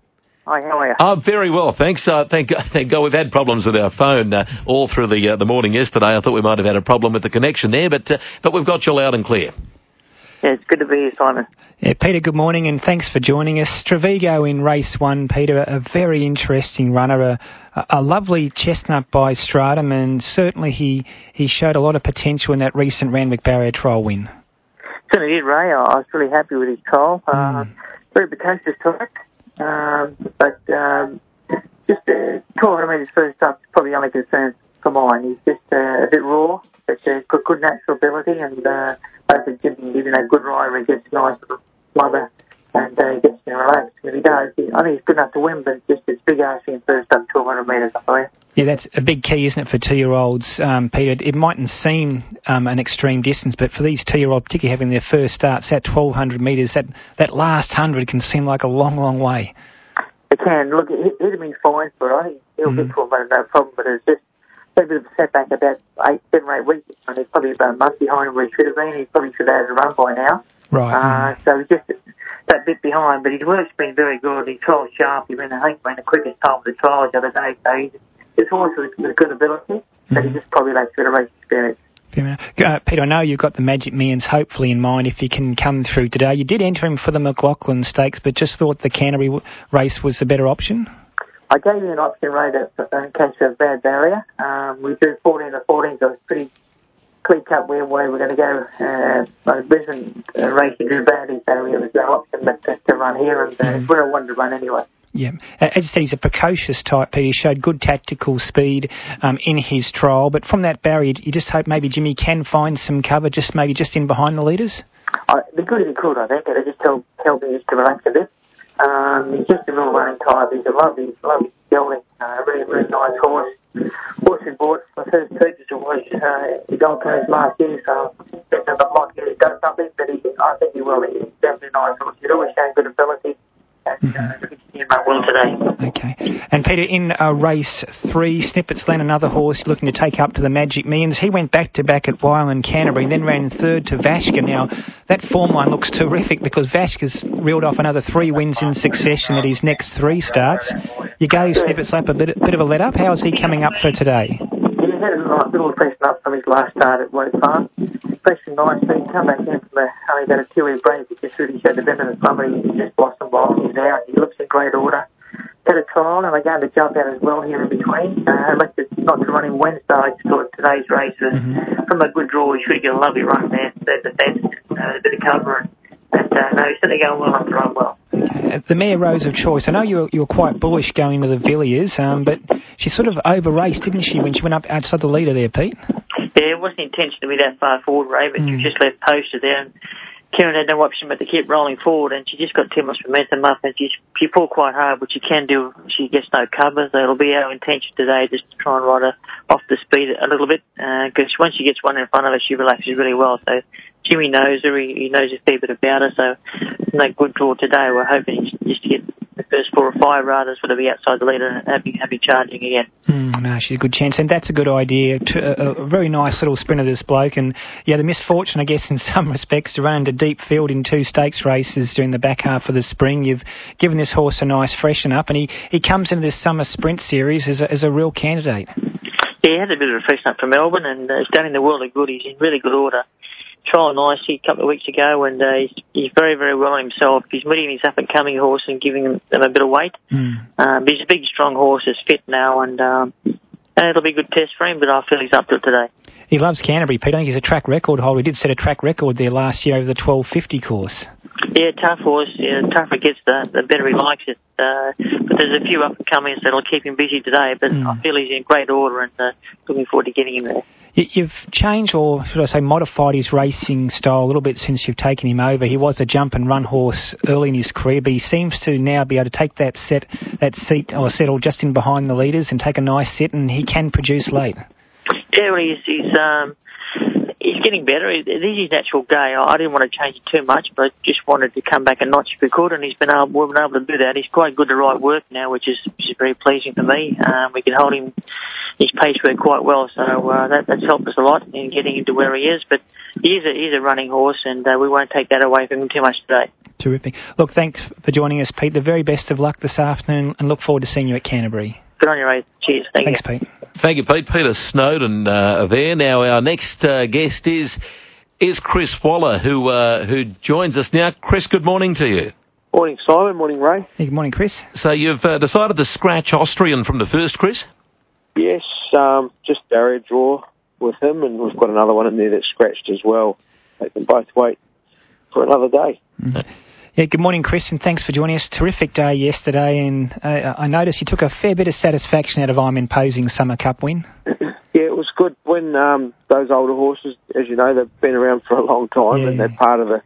Hi, how are you? Oh, very well, thanks. Uh, thank, thank God we've had problems with our phone uh, all through the uh, the morning yesterday. I thought we might have had a problem with the connection there, but uh, but we've got you loud and clear. Yeah, it's good to be here, Simon. Yeah, Peter, good morning and thanks for joining us. Stravigo in race one, Peter, a very interesting runner, a, a lovely chestnut by Stratum, and certainly he, he showed a lot of potential in that recent Randwick Barrier trial win. Certainly did, Ray. I was really happy with his trial. Mm. Uh, very precocious track. Um, but um, just uh, talking about his first up, probably only concern for mine. He's just uh, a bit raw, but uh, got good natural ability, and uh, hopefully Jim can give him a good ride where he gets a nice little flubber and uh, he gets him relaxed. If he does, he, I think he's good enough to win, but just it's big asking in first up twelve hundred metres, I believe. Yeah, that's a big key, isn't it, for two-year-olds, um, Peter? It mightn't seem um, an extreme distance, but for these two-year-olds, particularly having their first starts at twelve hundred metres, that, that last hundred can seem like a long, long way. It can. Look, it, it'd have been fine for it. I think he'll mm. get twelve hundred, no problem, but it's just a bit of a setback about eight, seven, eight weeks. And he's probably about a month behind where he should have been. He probably should have had a run by now. Right. Uh, mm. So he's just that bit behind, but his work's been very good. He trials sharp. He ran, I think, ran the quickest time of the trials the other day. So he's, his horse with, with good ability, mm. but he just probably lacks a bit of race experience. Uh, Peter, I know you've got the Magic Millions hopefully in mind if you can come through today. You did enter him for the McLaughlin Stakes, but just thought the Canterbury w- race was the better option? I gave you an option, Ray, in case of a bad barrier. Um, we do fourteen to fourteen, so it's pretty clear-cut where way we're going to go. Uh, Brisbane uh, racing do badly, so it was no option but to, to run here, and uh, mm. it's where I wanted to run anyway. Yeah, as you said, he's a precocious type, Peter. He showed good tactical speed um, in his trial, but from that barrier, you just hope maybe Jimmy can find some cover, just maybe just in behind the leaders? Uh, it'd be good if he could, I think. It'd just help, help him just to relax a bit. Um, he's just a real running type. He's a lovely, lovely gelding, uh, really, really nice horse. Horse we bought, my first purchase was uh, the Gold Coast last year, so I'm not like he does something, but he, I think he will. He's definitely a nice horse. He's always shown good ability. And, uh, well today. Okay. And Peter, in uh, race three, Snippets Land, another horse looking to take up to the Magic Millions. He went back to back at Weil and Canterbury, and then ran third to Vashka. Now, that form line looks terrific because Vashka's reeled off another three wins in succession at his next three starts. You gave Snippets Land a bit, bit of a let up. How is he coming up for today? He had a nice little freshen up from his last start at Woke Farm. Fresh and nice, so he come back in from a, only about a two-week break. He just really showed the bend of the summer. He just blossomed while he's out. He looks in great order. Had a trial, and they're going to jump out as well here in between. Uh, elected not to run him Wednesday. I just thought today's races, mm-hmm. from a good draw, he should get a lovely run there. There's the fence, uh, a bit of cover, and uh, no, he's certainly going well and run well. Uh, the mare Rose of Choice, I know you were, you were quite bullish going into the Villiers, um, but she sort of over-raced, didn't she, when she went up outside the leader there, Pete? Yeah, it wasn't intention to be that far forward, Ray, but mm. she just left posted there, and Kieran had no option but to keep rolling forward, and she just got too much momentum up, and she, she pulled quite hard, which she can do. She gets no cover, so it'll be our intention today just to try and ride her off the speed a little bit, because uh, once she gets one in front of her, she relaxes really well. So Jimmy knows her, he, he knows a fair bit about her, so no good draw today. We're hoping just to get the first four or five rather sort of be outside the leader and happy, happy charging again. Mm, no, she's a good chance, and that's a good idea. A, a very nice little sprinter, this bloke, and yeah, the misfortune, I guess, in some respects, to run into deep field in two stakes races during the back half of the spring. You've given this horse a nice freshen up, and he, he comes into this summer sprint series as a, as a real candidate. Yeah, he had a bit of a freshen up for Melbourne, and uh, he's done in the world of good. He's in really good order. Trial nicely a couple of weeks ago, and uh, he's, he's very, very well on himself. He's meeting his up-and-coming horse and giving them, them a bit of weight. Mm. Um, he's a big, strong horse, is fit now, and, um, and it'll be a good test for him, but I feel he's up to it today. He loves Canterbury, Pete. I think he's a track record holder. He did set a track record there last year over the twelve fifty course. Yeah, tough horse. Yeah, the tougher it gets, the, the better he likes it. Uh, but there's a few up-and-comings that'll keep him busy today, but mm. I feel he's in great order, and uh, looking forward to getting him there. You've changed, or should I say modified, his racing style a little bit since you've taken him over. He was a jump and run horse early in his career, but he seems to now be able to take that set, that seat or settle just in behind the leaders and take a nice sit, and he can produce late. Yeah, well, he's he's, um, he's getting better. It is his natural gay. I didn't want to change it too much, but just wanted to come back a notch if we could, and he's been able, we've been able to do that. He's quite good to ride work now, which is, which is very pleasing for me. Um, we can hold him his pace work quite well, so uh, that, that's helped us a lot in getting him to where he is. But he is a, he's a running horse, and uh, we won't take that away from him too much today. Terrific. Look, thanks for joining us, Pete. The very best of luck this afternoon, and look forward to seeing you at Canterbury. Good on you, Ray. Cheers. Thank Thanks, you. Pete. Thank you, Pete. Peter Snowden uh, there. Now, our next uh, guest is is Chris Waller, who uh, who joins us now. Chris, good morning to you. Morning, Simon. Morning, Ray. Hey, good morning, Chris. So you've uh, decided to scratch Austrian from the first, Chris? Yes, um, just barrier draw with him, and we've got another one in there that's scratched as well. They can both wait for another day. Mm-hmm. Yeah, good morning, Chris, and thanks for joining us. Terrific day yesterday, and uh, I noticed you took a fair bit of satisfaction out of I'm Imposing Summer Cup win. Yeah, it was good when um, those older horses, as you know, they've been around for a long time, yeah. and they're part of the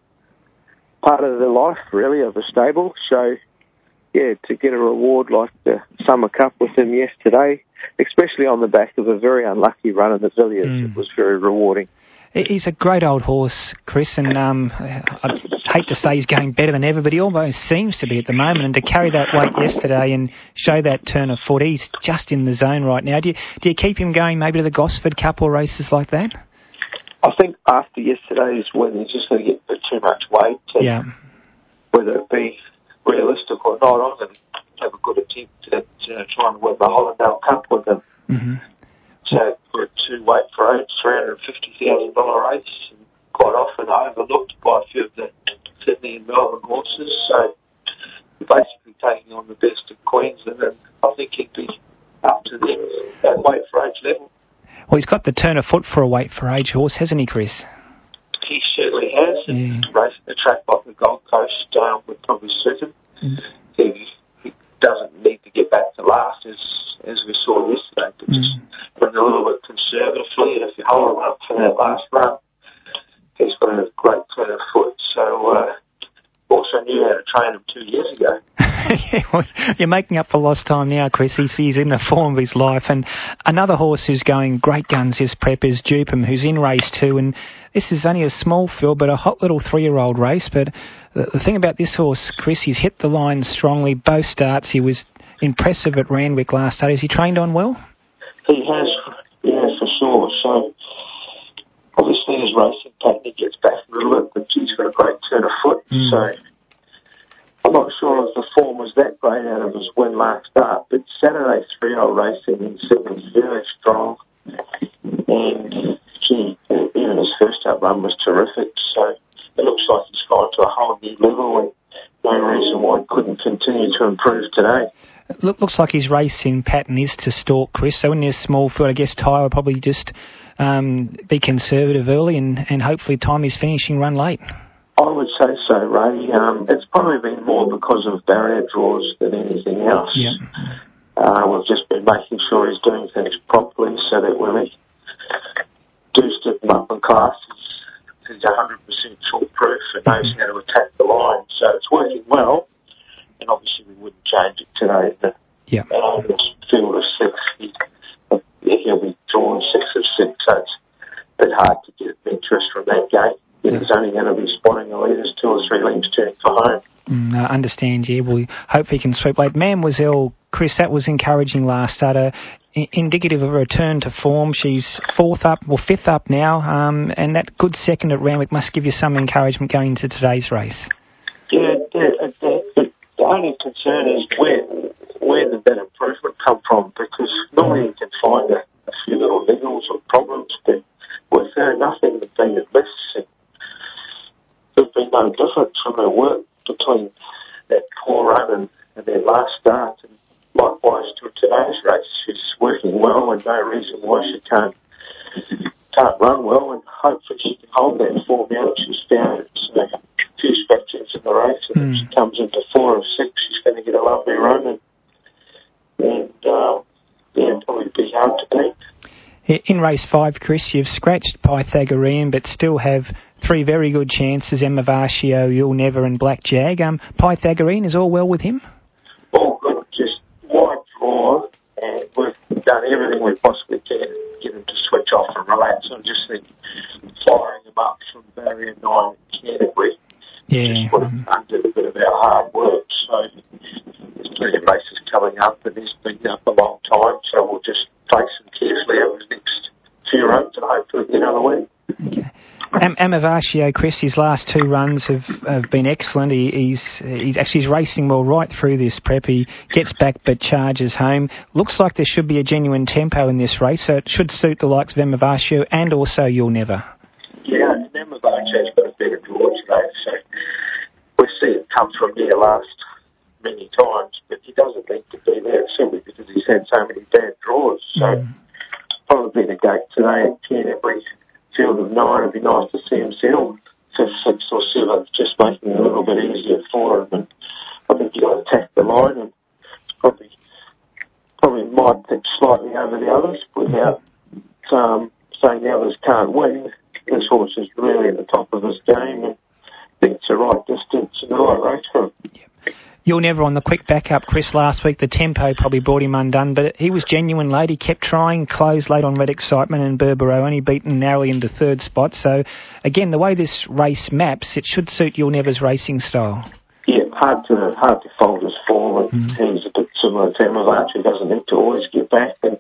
part of the life, really, of a stable. So, yeah, to get a reward like the Summer Cup with them yesterday, especially on the back of a very unlucky run in the Villiers, mm. it was very rewarding. He's a great old horse, Chris, and um, I'd hate to say he's going better than ever, but he almost seems to be at the moment. And to carry that weight yesterday and show that turn of foot, he's just in the zone right now. Do you, do you keep him going maybe to the Gosford Cup or races like that? I think after yesterday's win, he's just going to get a bit too much weight. To, yeah. Whether it be realistic or not, I'm going to have a good attempt at uh, trying to win the Hollandale Cup with him. Mm-hmm. So for a two-weight for eight, three hundred fifty thousand dollars race, and quite often overlooked by a few of the Sydney and Melbourne horses. So basically taking on the best of Queensland, and I think he'd be up to the, that weight for age level. Well, he's got the turn of foot for a weight for age horse, hasn't he, Chris? He certainly has, and yeah. racing a track like the Gold Coast um, would probably suit him. Mm. He, he doesn't need to get back to last, as as we saw yesterday, but mm. just run a little bit conservatively, and if you hold him up for that last run, he's got a great turn of foot. So, uh, also knew how to train him two years ago. Yeah, well, you're making up for lost time now, Chris. He's, he's in the form of his life. And another horse who's going great guns this prep is Dupum, who's in race two. And this is only a small field, but a hot little three-year-old race. But the, the thing about this horse, Chris, he's hit the line strongly. Both starts, he was impressive at Randwick last start. Has he trained on well? He has, yeah, for sure. So, obviously his racing pattern, he gets back a little bit, but he's got a great turn of foot. Mm. So, I'm not sure if the form was that great out of his win last start, but Saturday's three-year-old racing in Sydney is very strong. And, gee, even his first up run was terrific. So, it looks like he's gone to a whole new level, and no reason why he couldn't continue to improve today. Look, looks like his racing pattern is to stalk, Chris. So in this small field, I guess Ty will probably just um, be conservative early and, and hopefully time his finishing run late. I would say so, Ray. Um, it's probably been more because of barrier draws than anything else. Yeah. Uh, we've just been making sure he's doing things properly so that when we do step him up in class, he's, he's one hundred percent foolproof and knows how to attack the line. So it's working well, and obviously we wouldn't change it today. But, yeah. Um, field of six, he, he'll be drawn six of six, so it's a bit hard to get interest from that game. Yeah. He's only going to be spotting the leaders two or three lengths turning for home. Mm, I understand, yeah. Well, hope he can sweep late. Mademoiselle, Chris, that was encouraging last starter. I- indicative of a return to form. She's fourth up, well, fifth up now, um, and that good second at Randwick must give you some encouragement going into today's race. Yeah, yeah the, the, the only concern is where where did that improvement come from? Because normally you can find a, a few little niggles or problems, but with her, nothing had been amiss. There's been no difference from her work between that poor run and, and their last start. And likewise to today's race, she's working well and no reason why she can't can't run well, and hopefully she can hold that form out. She's found so a few scratches in the race, and mm. if she comes into four or six, she's going to get a lovely run, and, and uh, yeah, probably be hard to beat. In race five, Chris, you've scratched Pythagorean, but still have three very good chances: Emma Varcio, You'll Never, and Black Jag. Um, Pythagorean, is all well with him? All good, just wide draw, and we've done everything we possibly can to get him to switch off and relax. I just think firing him up from barrier nine in Canterbury yeah. just would have undid a bit of our hard work. So there's plenty of races coming up, and he's been up a long time, so we'll just face him carefully over the next few runs and hopefully get another win. Okay. Am- Amavatio, Chris, his last two runs have, have been excellent. He, he's he's actually he's racing well right through this prep. He gets back but charges home. Looks like there should be a genuine tempo in this race, so it should suit the likes of Amavatio and also You'll Never. Yeah, and Amavatio's got a better draw today, so we see it come from there last many times, but he doesn't need to be there simply because he's had so many bad draws. So mm. probably the gate today at Canterbury field of nine. It'd be nice to see him settle fifth, sixth or seventh, just making it a little bit easier for him. And I think he'll attack the line and probably probably might pitch slightly over the others without um, saying the others can't win. This horse is really at the top of his game and thinks the right distance and the right race for him. You'll Never on the quick backup, Chris, last week. The tempo probably brought him undone, but he was genuine late. He kept trying, closed late on Red Excitement and Berbero, only beaten narrowly into third spot. So, again, the way this race maps, it should suit You'll Never's racing style. Yeah, hard to hard to fold his form. And mm. He's a bit similar to Amavatio. He doesn't need to always get back. And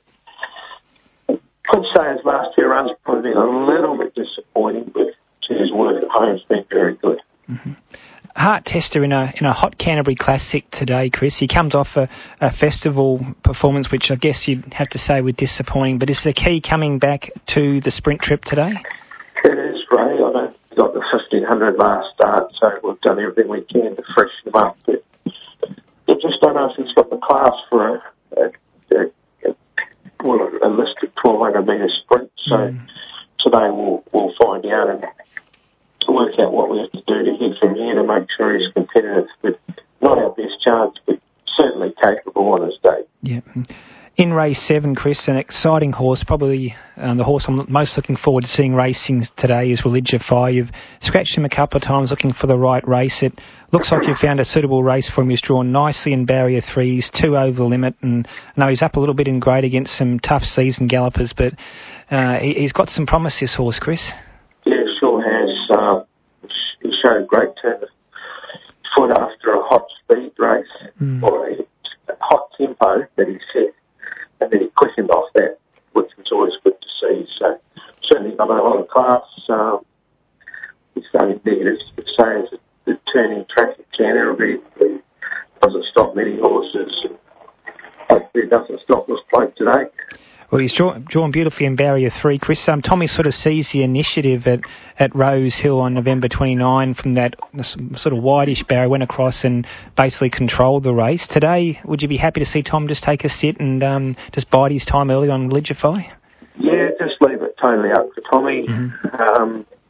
I could say his last few runs have probably been a little bit disappointing, but his work at home has been very good. Mm-hmm. Heart tester in a in a hot Canterbury Classic today, Chris. He comes off a, a festival performance, which I guess you'd have to say was disappointing. But is the key coming back to the sprint trip today? It is, Ray. I know he got the fifteen hundred last start, so we've done everything we can to freshen him up. But I just don't know if he's got the class for a, a, a, a, well, a listed twelve hundred metre sprint. So mm. today we'll we'll find out and work out what we have to do to get from here to make sure he's competitive. But not our best chance, but certainly capable on his day. Yeah. In race seven, Chris, an exciting horse, probably um, the horse I'm most looking forward to seeing racing today is Religify. You've scratched him a couple of times looking for the right race. It looks like you've found a suitable race for him. He's drawn nicely in barrier three. He's two over the limit, and I know he's up a little bit in grade against some tough season gallopers, but uh, he, he's got some promise, this horse, Chris. Yeah, sure has. Uh, he showed a great turn of foot after a hot speed race, mm. or a, a hot tempo that he set, and then he quickened off that, which was always good to see. So certainly got a lot of class. Um, he's only negative to say is the turning track at Canterbury doesn't stop many horses. And hopefully it doesn't stop this bloke today. Well, he's draw, drawn beautifully in barrier three, Chris. Um, Tommy sort of sees the initiative at, at Rose Hill on November twenty-ninth from that sort of wideish barrier, went across and basically controlled the race. Today, would you be happy to see Tom just take a sit and um, just bide his time early on Religify? Yeah, just leave it totally up to Tommy. Mm-hmm. Um,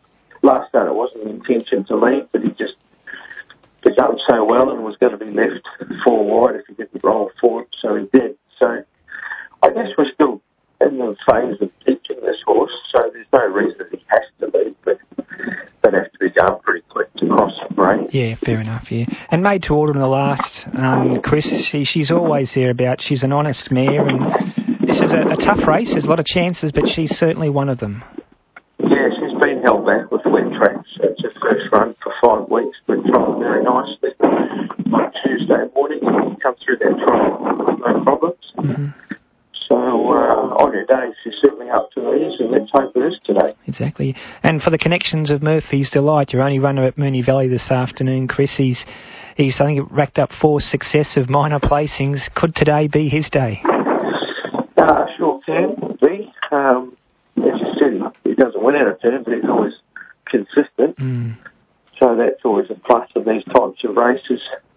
last start it wasn't the intention to lead, but he just got done so well and was going to be left four wide if he didn't roll forward, so he did. So I guess we're still in the phase of teaching this horse, so there's no reason he has to lead, but that has to be done pretty quick to cross the break. Yeah, fair enough, yeah. And made to order in the last, um, Chris, she, she's always there about, she's an honest mare, and this is a, a tough race, there's a lot of chances, but she's certainly one of them. Yeah, she's been held back with wet tracks. It's her first run for five weeks, but trialled very nicely. On Tuesday morning, she come through that trial with no problems. Mm-hmm. So, uh, on her day, she's certainly up to these, and let's hope it is today. Exactly. And for the connections of Murphy's Delight, your only runner at Moonee Valley this afternoon, Chris, he's, he's I think, racked up four successive minor placings. Could today be his day? Uh, sure can be. Um, as you said, he, he doesn't win out of turn, but he's always consistent. Mm. So that's always a plus in these types of races.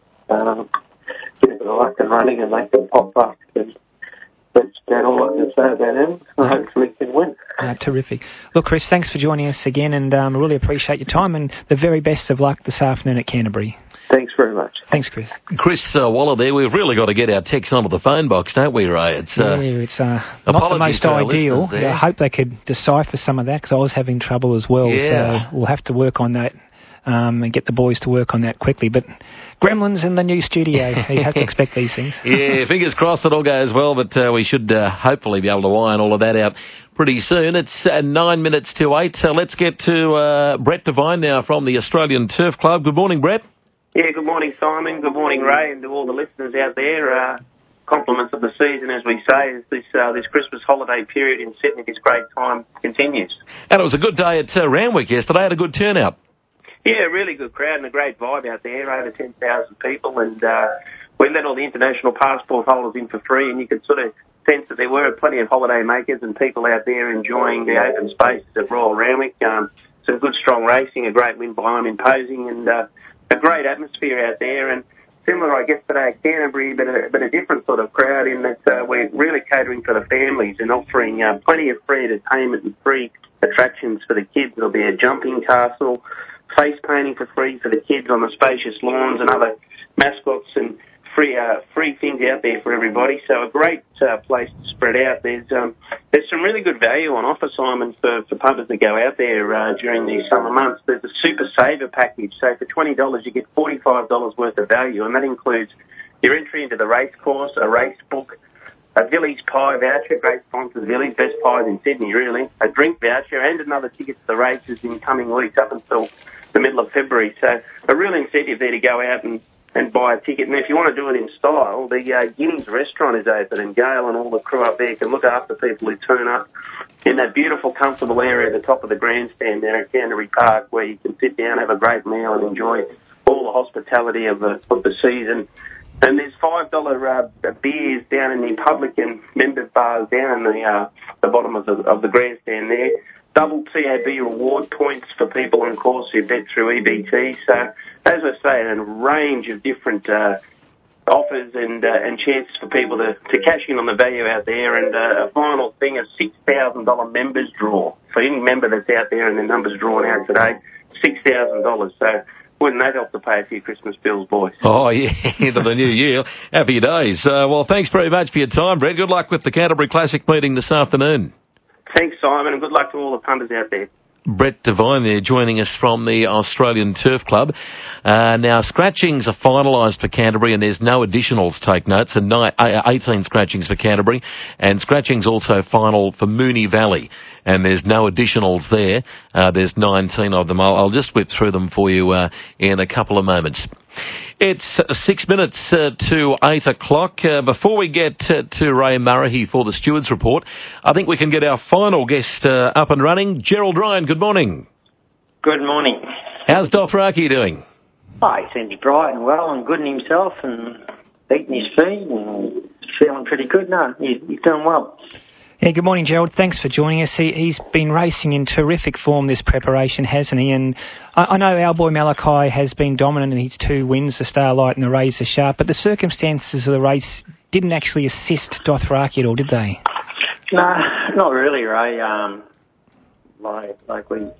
Um, get a bit of luck and running, and they can pop up. And that's about all I can say about him. Hopefully he can win. Uh, terrific. Look, Chris, thanks for joining us again, and um, I really appreciate your time, and the very best of luck this afternoon at Canterbury. Thanks very much. Thanks, Chris. Chris uh, Waller there. We've really got to get our text onto the phone box, don't we, Ray? It's, uh, yeah, it's uh, not the most ideal. Yeah, I hope they could decipher some of that, because I was having trouble as well. Yeah. So we'll have to work on that um, and get the boys to work on that quickly. But gremlins in the new studio. You have to expect these things. Yeah, fingers crossed it all goes well, but uh, we should uh, hopefully be able to iron all of that out pretty soon. It's uh, nine minutes to eight, so let's get to uh, Brett Devine now from the Australian Turf Club. Good morning, Brett. Yeah, good morning, Simon. Good morning, Ray, and to all the listeners out there. Uh, compliments of the season, as we say, as this uh, this Christmas holiday period in Sydney, this great time continues. And it was a good day at uh, Randwick yesterday. Had a good turnout. Yeah, really good crowd and a great vibe out there. Over ten thousand people, and uh, we let all the international passport holders in for free, and you could sort of sense that there were plenty of holiday makers and people out there enjoying the open spaces at Royal Randwick. Um, some good, strong racing, a great win by I'm Imposing, and uh, a great atmosphere out there. And similar, I guess, today at Canterbury, but a, but a different sort of crowd in that uh, we're really catering for the families and offering uh, plenty of free entertainment and free attractions for the kids. There'll be a jumping castle, face painting for free for the kids on the spacious lawns, and other mascots and free uh, free things out there for everybody. So a great uh, place to spread out. There's um, there's some really good value on offer, Simon, for, for punters that go out there uh, during these summer months. There's a Super Saver package. So for twenty dollars you get forty-five dollars worth of value, and that includes your entry into the race course, a race book, a Village Pie voucher, great sponsor of Village, best pies in Sydney really, a drink voucher, and another ticket to the races in coming weeks up until the middle of February. So a real incentive there to go out and and buy a ticket. And if you want to do it in style, the uh, Guineas restaurant is open, and Gail and all the crew up there can look after people who turn up in that beautiful, comfortable area at the top of the grandstand there at Canterbury Park, where you can sit down, have a great meal, and enjoy all the hospitality of the of the season. And there's five dollar uh, beers down in the public and member bars down in the uh, the bottom of the of the grandstand there. Double T A B reward points for people on course who bet through E B T. So, as I say, a range of different uh, offers and uh, and chances for people to, to cash in on the value out there. And uh, a final thing, a six thousand dollars members draw. For any member that's out there and the numbers drawn out today, six thousand dollars. So, wouldn't that help to pay a few Christmas bills, boys? Oh, yeah, into the new year. Happy days. Uh, well, thanks very much for your time, Brett. Good luck with the Canterbury Classic meeting this afternoon. Thanks, Simon, and good luck to all the punters out there. Brett Devine there joining us from the Australian Turf Club. Uh, now, scratchings are finalised for Canterbury, and there's no additionals, take note. So nine, eighteen scratchings for Canterbury, and scratchings also final for Moonee Valley, and there's no additionals there. Uh, there's nineteen of them. I'll, I'll just whip through them for you uh, in a couple of moments. It's six minutes uh, to eight o'clock. Uh, before we get uh, to Ray Murray for the Stewards Report, I think we can get our final guest uh, up and running. Gerald Ryan, good morning. Good morning. How's Dothraki doing? Oh, he seems bright and well and good in himself and beating his feet and feeling pretty good. No, he, he's doing well. Yeah, good morning, Gerald. Thanks for joining us. He, he's been racing in terrific form this preparation, hasn't he? And I, I know our boy Malachi has been dominant in his two wins, the Starlight and the Razor Sharp, but the circumstances of the race didn't actually assist Dothraki at all, did they? No, not really, Ray. Um, like, like we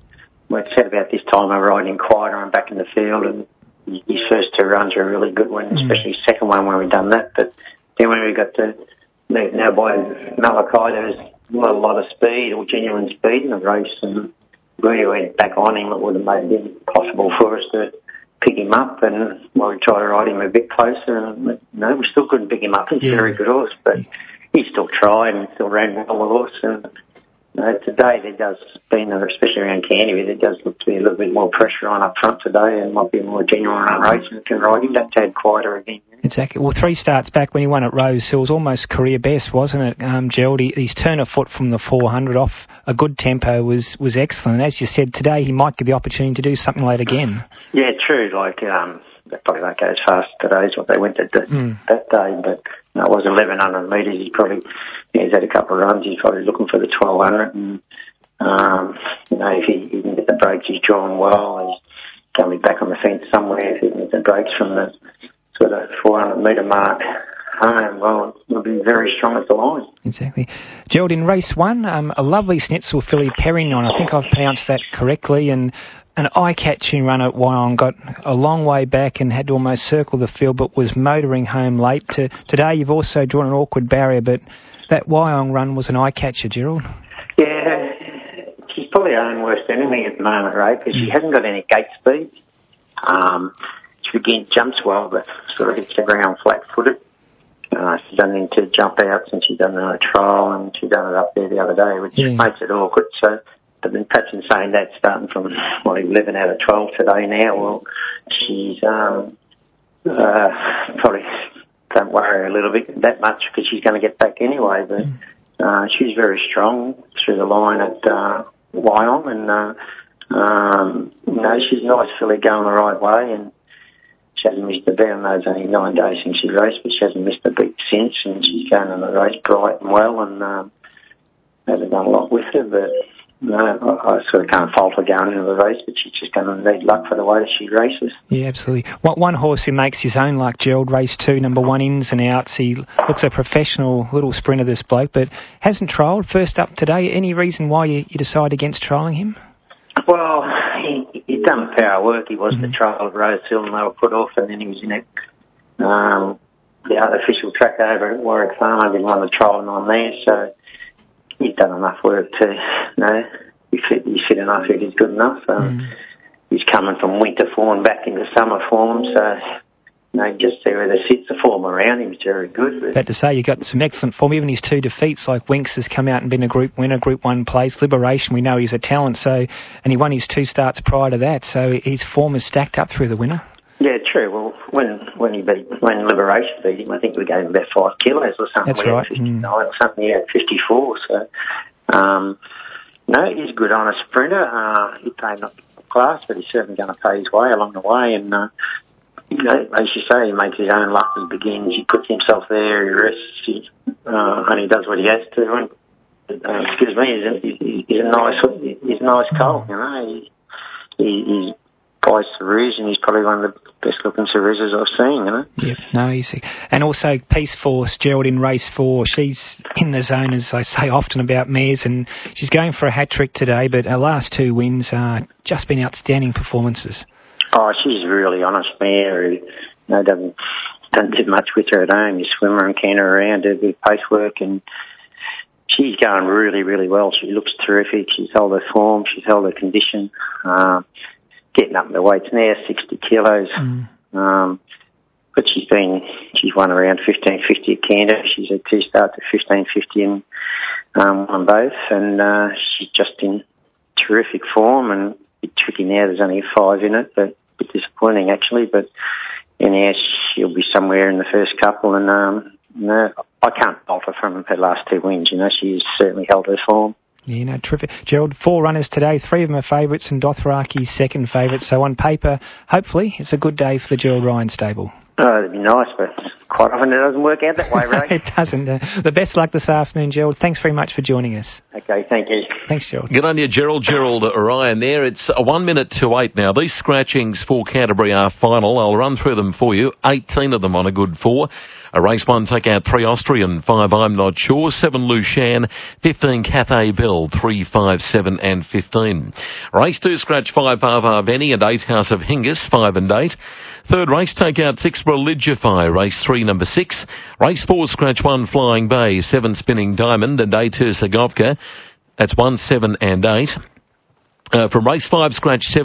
we said about this time of riding quieter and back in the field, and his first two runs were a really good one, mm. especially his second one when we done that. But then when we got to now by Malachi, there was not a lot of speed or genuine speed in the race, and we went back on him. It would have made it impossible for us to pick him up, and well, we tried to ride him a bit closer, and no, we still couldn't pick him up. He's yeah. a very good horse, but he still tried and still ran well the horse. And you know, today there does, being especially around Canterbury, there does look to be a little bit more pressure on up front today, and might be a more genuine run race and can ride him that tad quieter again. Exactly. Well, three starts back when he won at Rose Hill was almost career best, wasn't it, um, Gerald? He, his turn of foot from the four hundred off a good tempo was, was excellent. As you said, today he might get the opportunity to do something late again. Yeah, true. Like, um, they probably won't go as fast today as what they went to do mm. that day, but you know, it was eleven hundred metres. He probably, yeah, he's had a couple of runs. He's probably looking for the twelve hundred, and um, you know, if he, he can get the breaks, he's drawn well. He's coming back on the fence somewhere. If he can get the breaks from the sort of four hundred metre mark home, well, he'll be very strong at the line. Exactly. Gerald, in race one, um, a lovely Schnitzel filly Perignon, I think I've pronounced that correctly, and an eye-catching run at Wyong, got a long way back and had to almost circle the field, but was motoring home late. To, today you've also drawn an awkward barrier, but that Wyong run was an eye-catcher, Gerald. Yeah, she's probably her own worst enemy at the moment, Ray, because mm. she hasn't got any gate speed. Um, she again jumps well, but sort of hits the ground flat-footed. Uh, she doesn't need to jump out since she's done a trial, and she done it up there the other day, which yeah. makes it awkward. So, but then perhaps in saying that, starting from well, eleven out of twelve today now, well, she's um, uh, probably don't worry a little bit that much because she's going to get back anyway. But uh, she's very strong through the line at uh, Wyong, and uh, um, you know, she's a nice filly going the right way, and she hasn't missed a beat. I know it's only nine days since she raced, but she hasn't missed a beat since, and she's going in the race bright and well, and um, hasn't done a lot with her, but no, I, I sort of can't fault her going into the race, but she's just going to need luck for the way that she races. Yeah, absolutely. One, one horse who makes his own luck, Gerald, race two, number one, Ins and Outs. He looks a professional little sprinter, this bloke, but hasn't trialled. First up today. Any reason why you, you decide against trialling him? Well, he, he'd done power work. He was mm-hmm. the trial at Rose Hill, and they were put off, and then he was in it. Um, the official track over at Warwick Farm, I didn't want the trial on there, so he's done enough work to, you know, he's fit, he's fit enough if he's good enough. Um, mm. He's coming from winter form back into summer form, so, you know, just see where the sits the form around him is very good. But About to say, you've got some excellent form. Even his two defeats, like Winks has come out and been a group winner, group one place. Liberation, we know he's a talent, so, and he won his two starts prior to that, so his form is stacked up through the winner. Yeah, true. Well, when when he beat, when Liberation beat him, I think we gave him about five kilos or something. That's we right. Had fifty-nine mm. or something. He had fifty-four. So, um, no, he's good on a sprinter. Uh, he paid not class, but he's certainly going to pay his way along the way. And uh, you know, as you say, he makes his own luck. He begins. He puts himself there. He rests. He, uh, and he does what he has to. And uh, excuse me, he's a, he's a nice, he's a nice colt. You know, he, he, he's. By Cerise, and he's probably one of the best looking Cerises I've seen, you know? Yeah, no, easy. And also Peace Force, Gerald, in race four. She's in the zone, as I say often about mares, and she's going for a hat-trick today, but her last two wins are just been outstanding performances. Oh, she's a really honest mare who, you know, doesn't, doesn't do much with her at home. You swim her and canter around, do a bit of pace work, and she's going really, really well. She looks terrific. She's held her form. She's held her condition. Um, getting up in the weights now, sixty kilos. Mm. Um, but she's been, she's won around fifteen fifty at Canterbury. She's had two starts at fifteen fifty and um, won both. And uh, she's just in terrific form, and a bit tricky now. There's only a five in it, but a bit disappointing actually. But anyhow, she'll be somewhere in the first couple. And um, no, I can't fault her from her last two wins. You know, she's certainly held her form. Yeah, no, terrific. Gerald, four runners today, three of them are favourites and Dothraki's second favourite. So on paper, hopefully, it's a good day for the Gerald Ryan stable. Oh, it'd be nice, but quite often it doesn't work out that way, Ray. It doesn't. Uh, the best luck this afternoon, Gerald. Thanks very much for joining us. Okay, thank you. Thanks, Gerald. Good on you, Gerald. Gerald Ryan there. It's a one minute to eight now. These scratchings for Canterbury are final. I'll run through them for you. eighteen of them on a good four. A race one, take out three Austrian, five I'm Not Sure, seven Lushan, fifteen Cathay Bell, three, five, seven and fifteen. Race two, scratch five Bava Benny and eight House of Hingis, five and eight. Third race, take out six Religify, race three, number six. Race four, scratch one Flying Bay, seven Spinning Diamond and eight Ursagovka. That's one, seven and eight. Uh, from race five, scratch seven.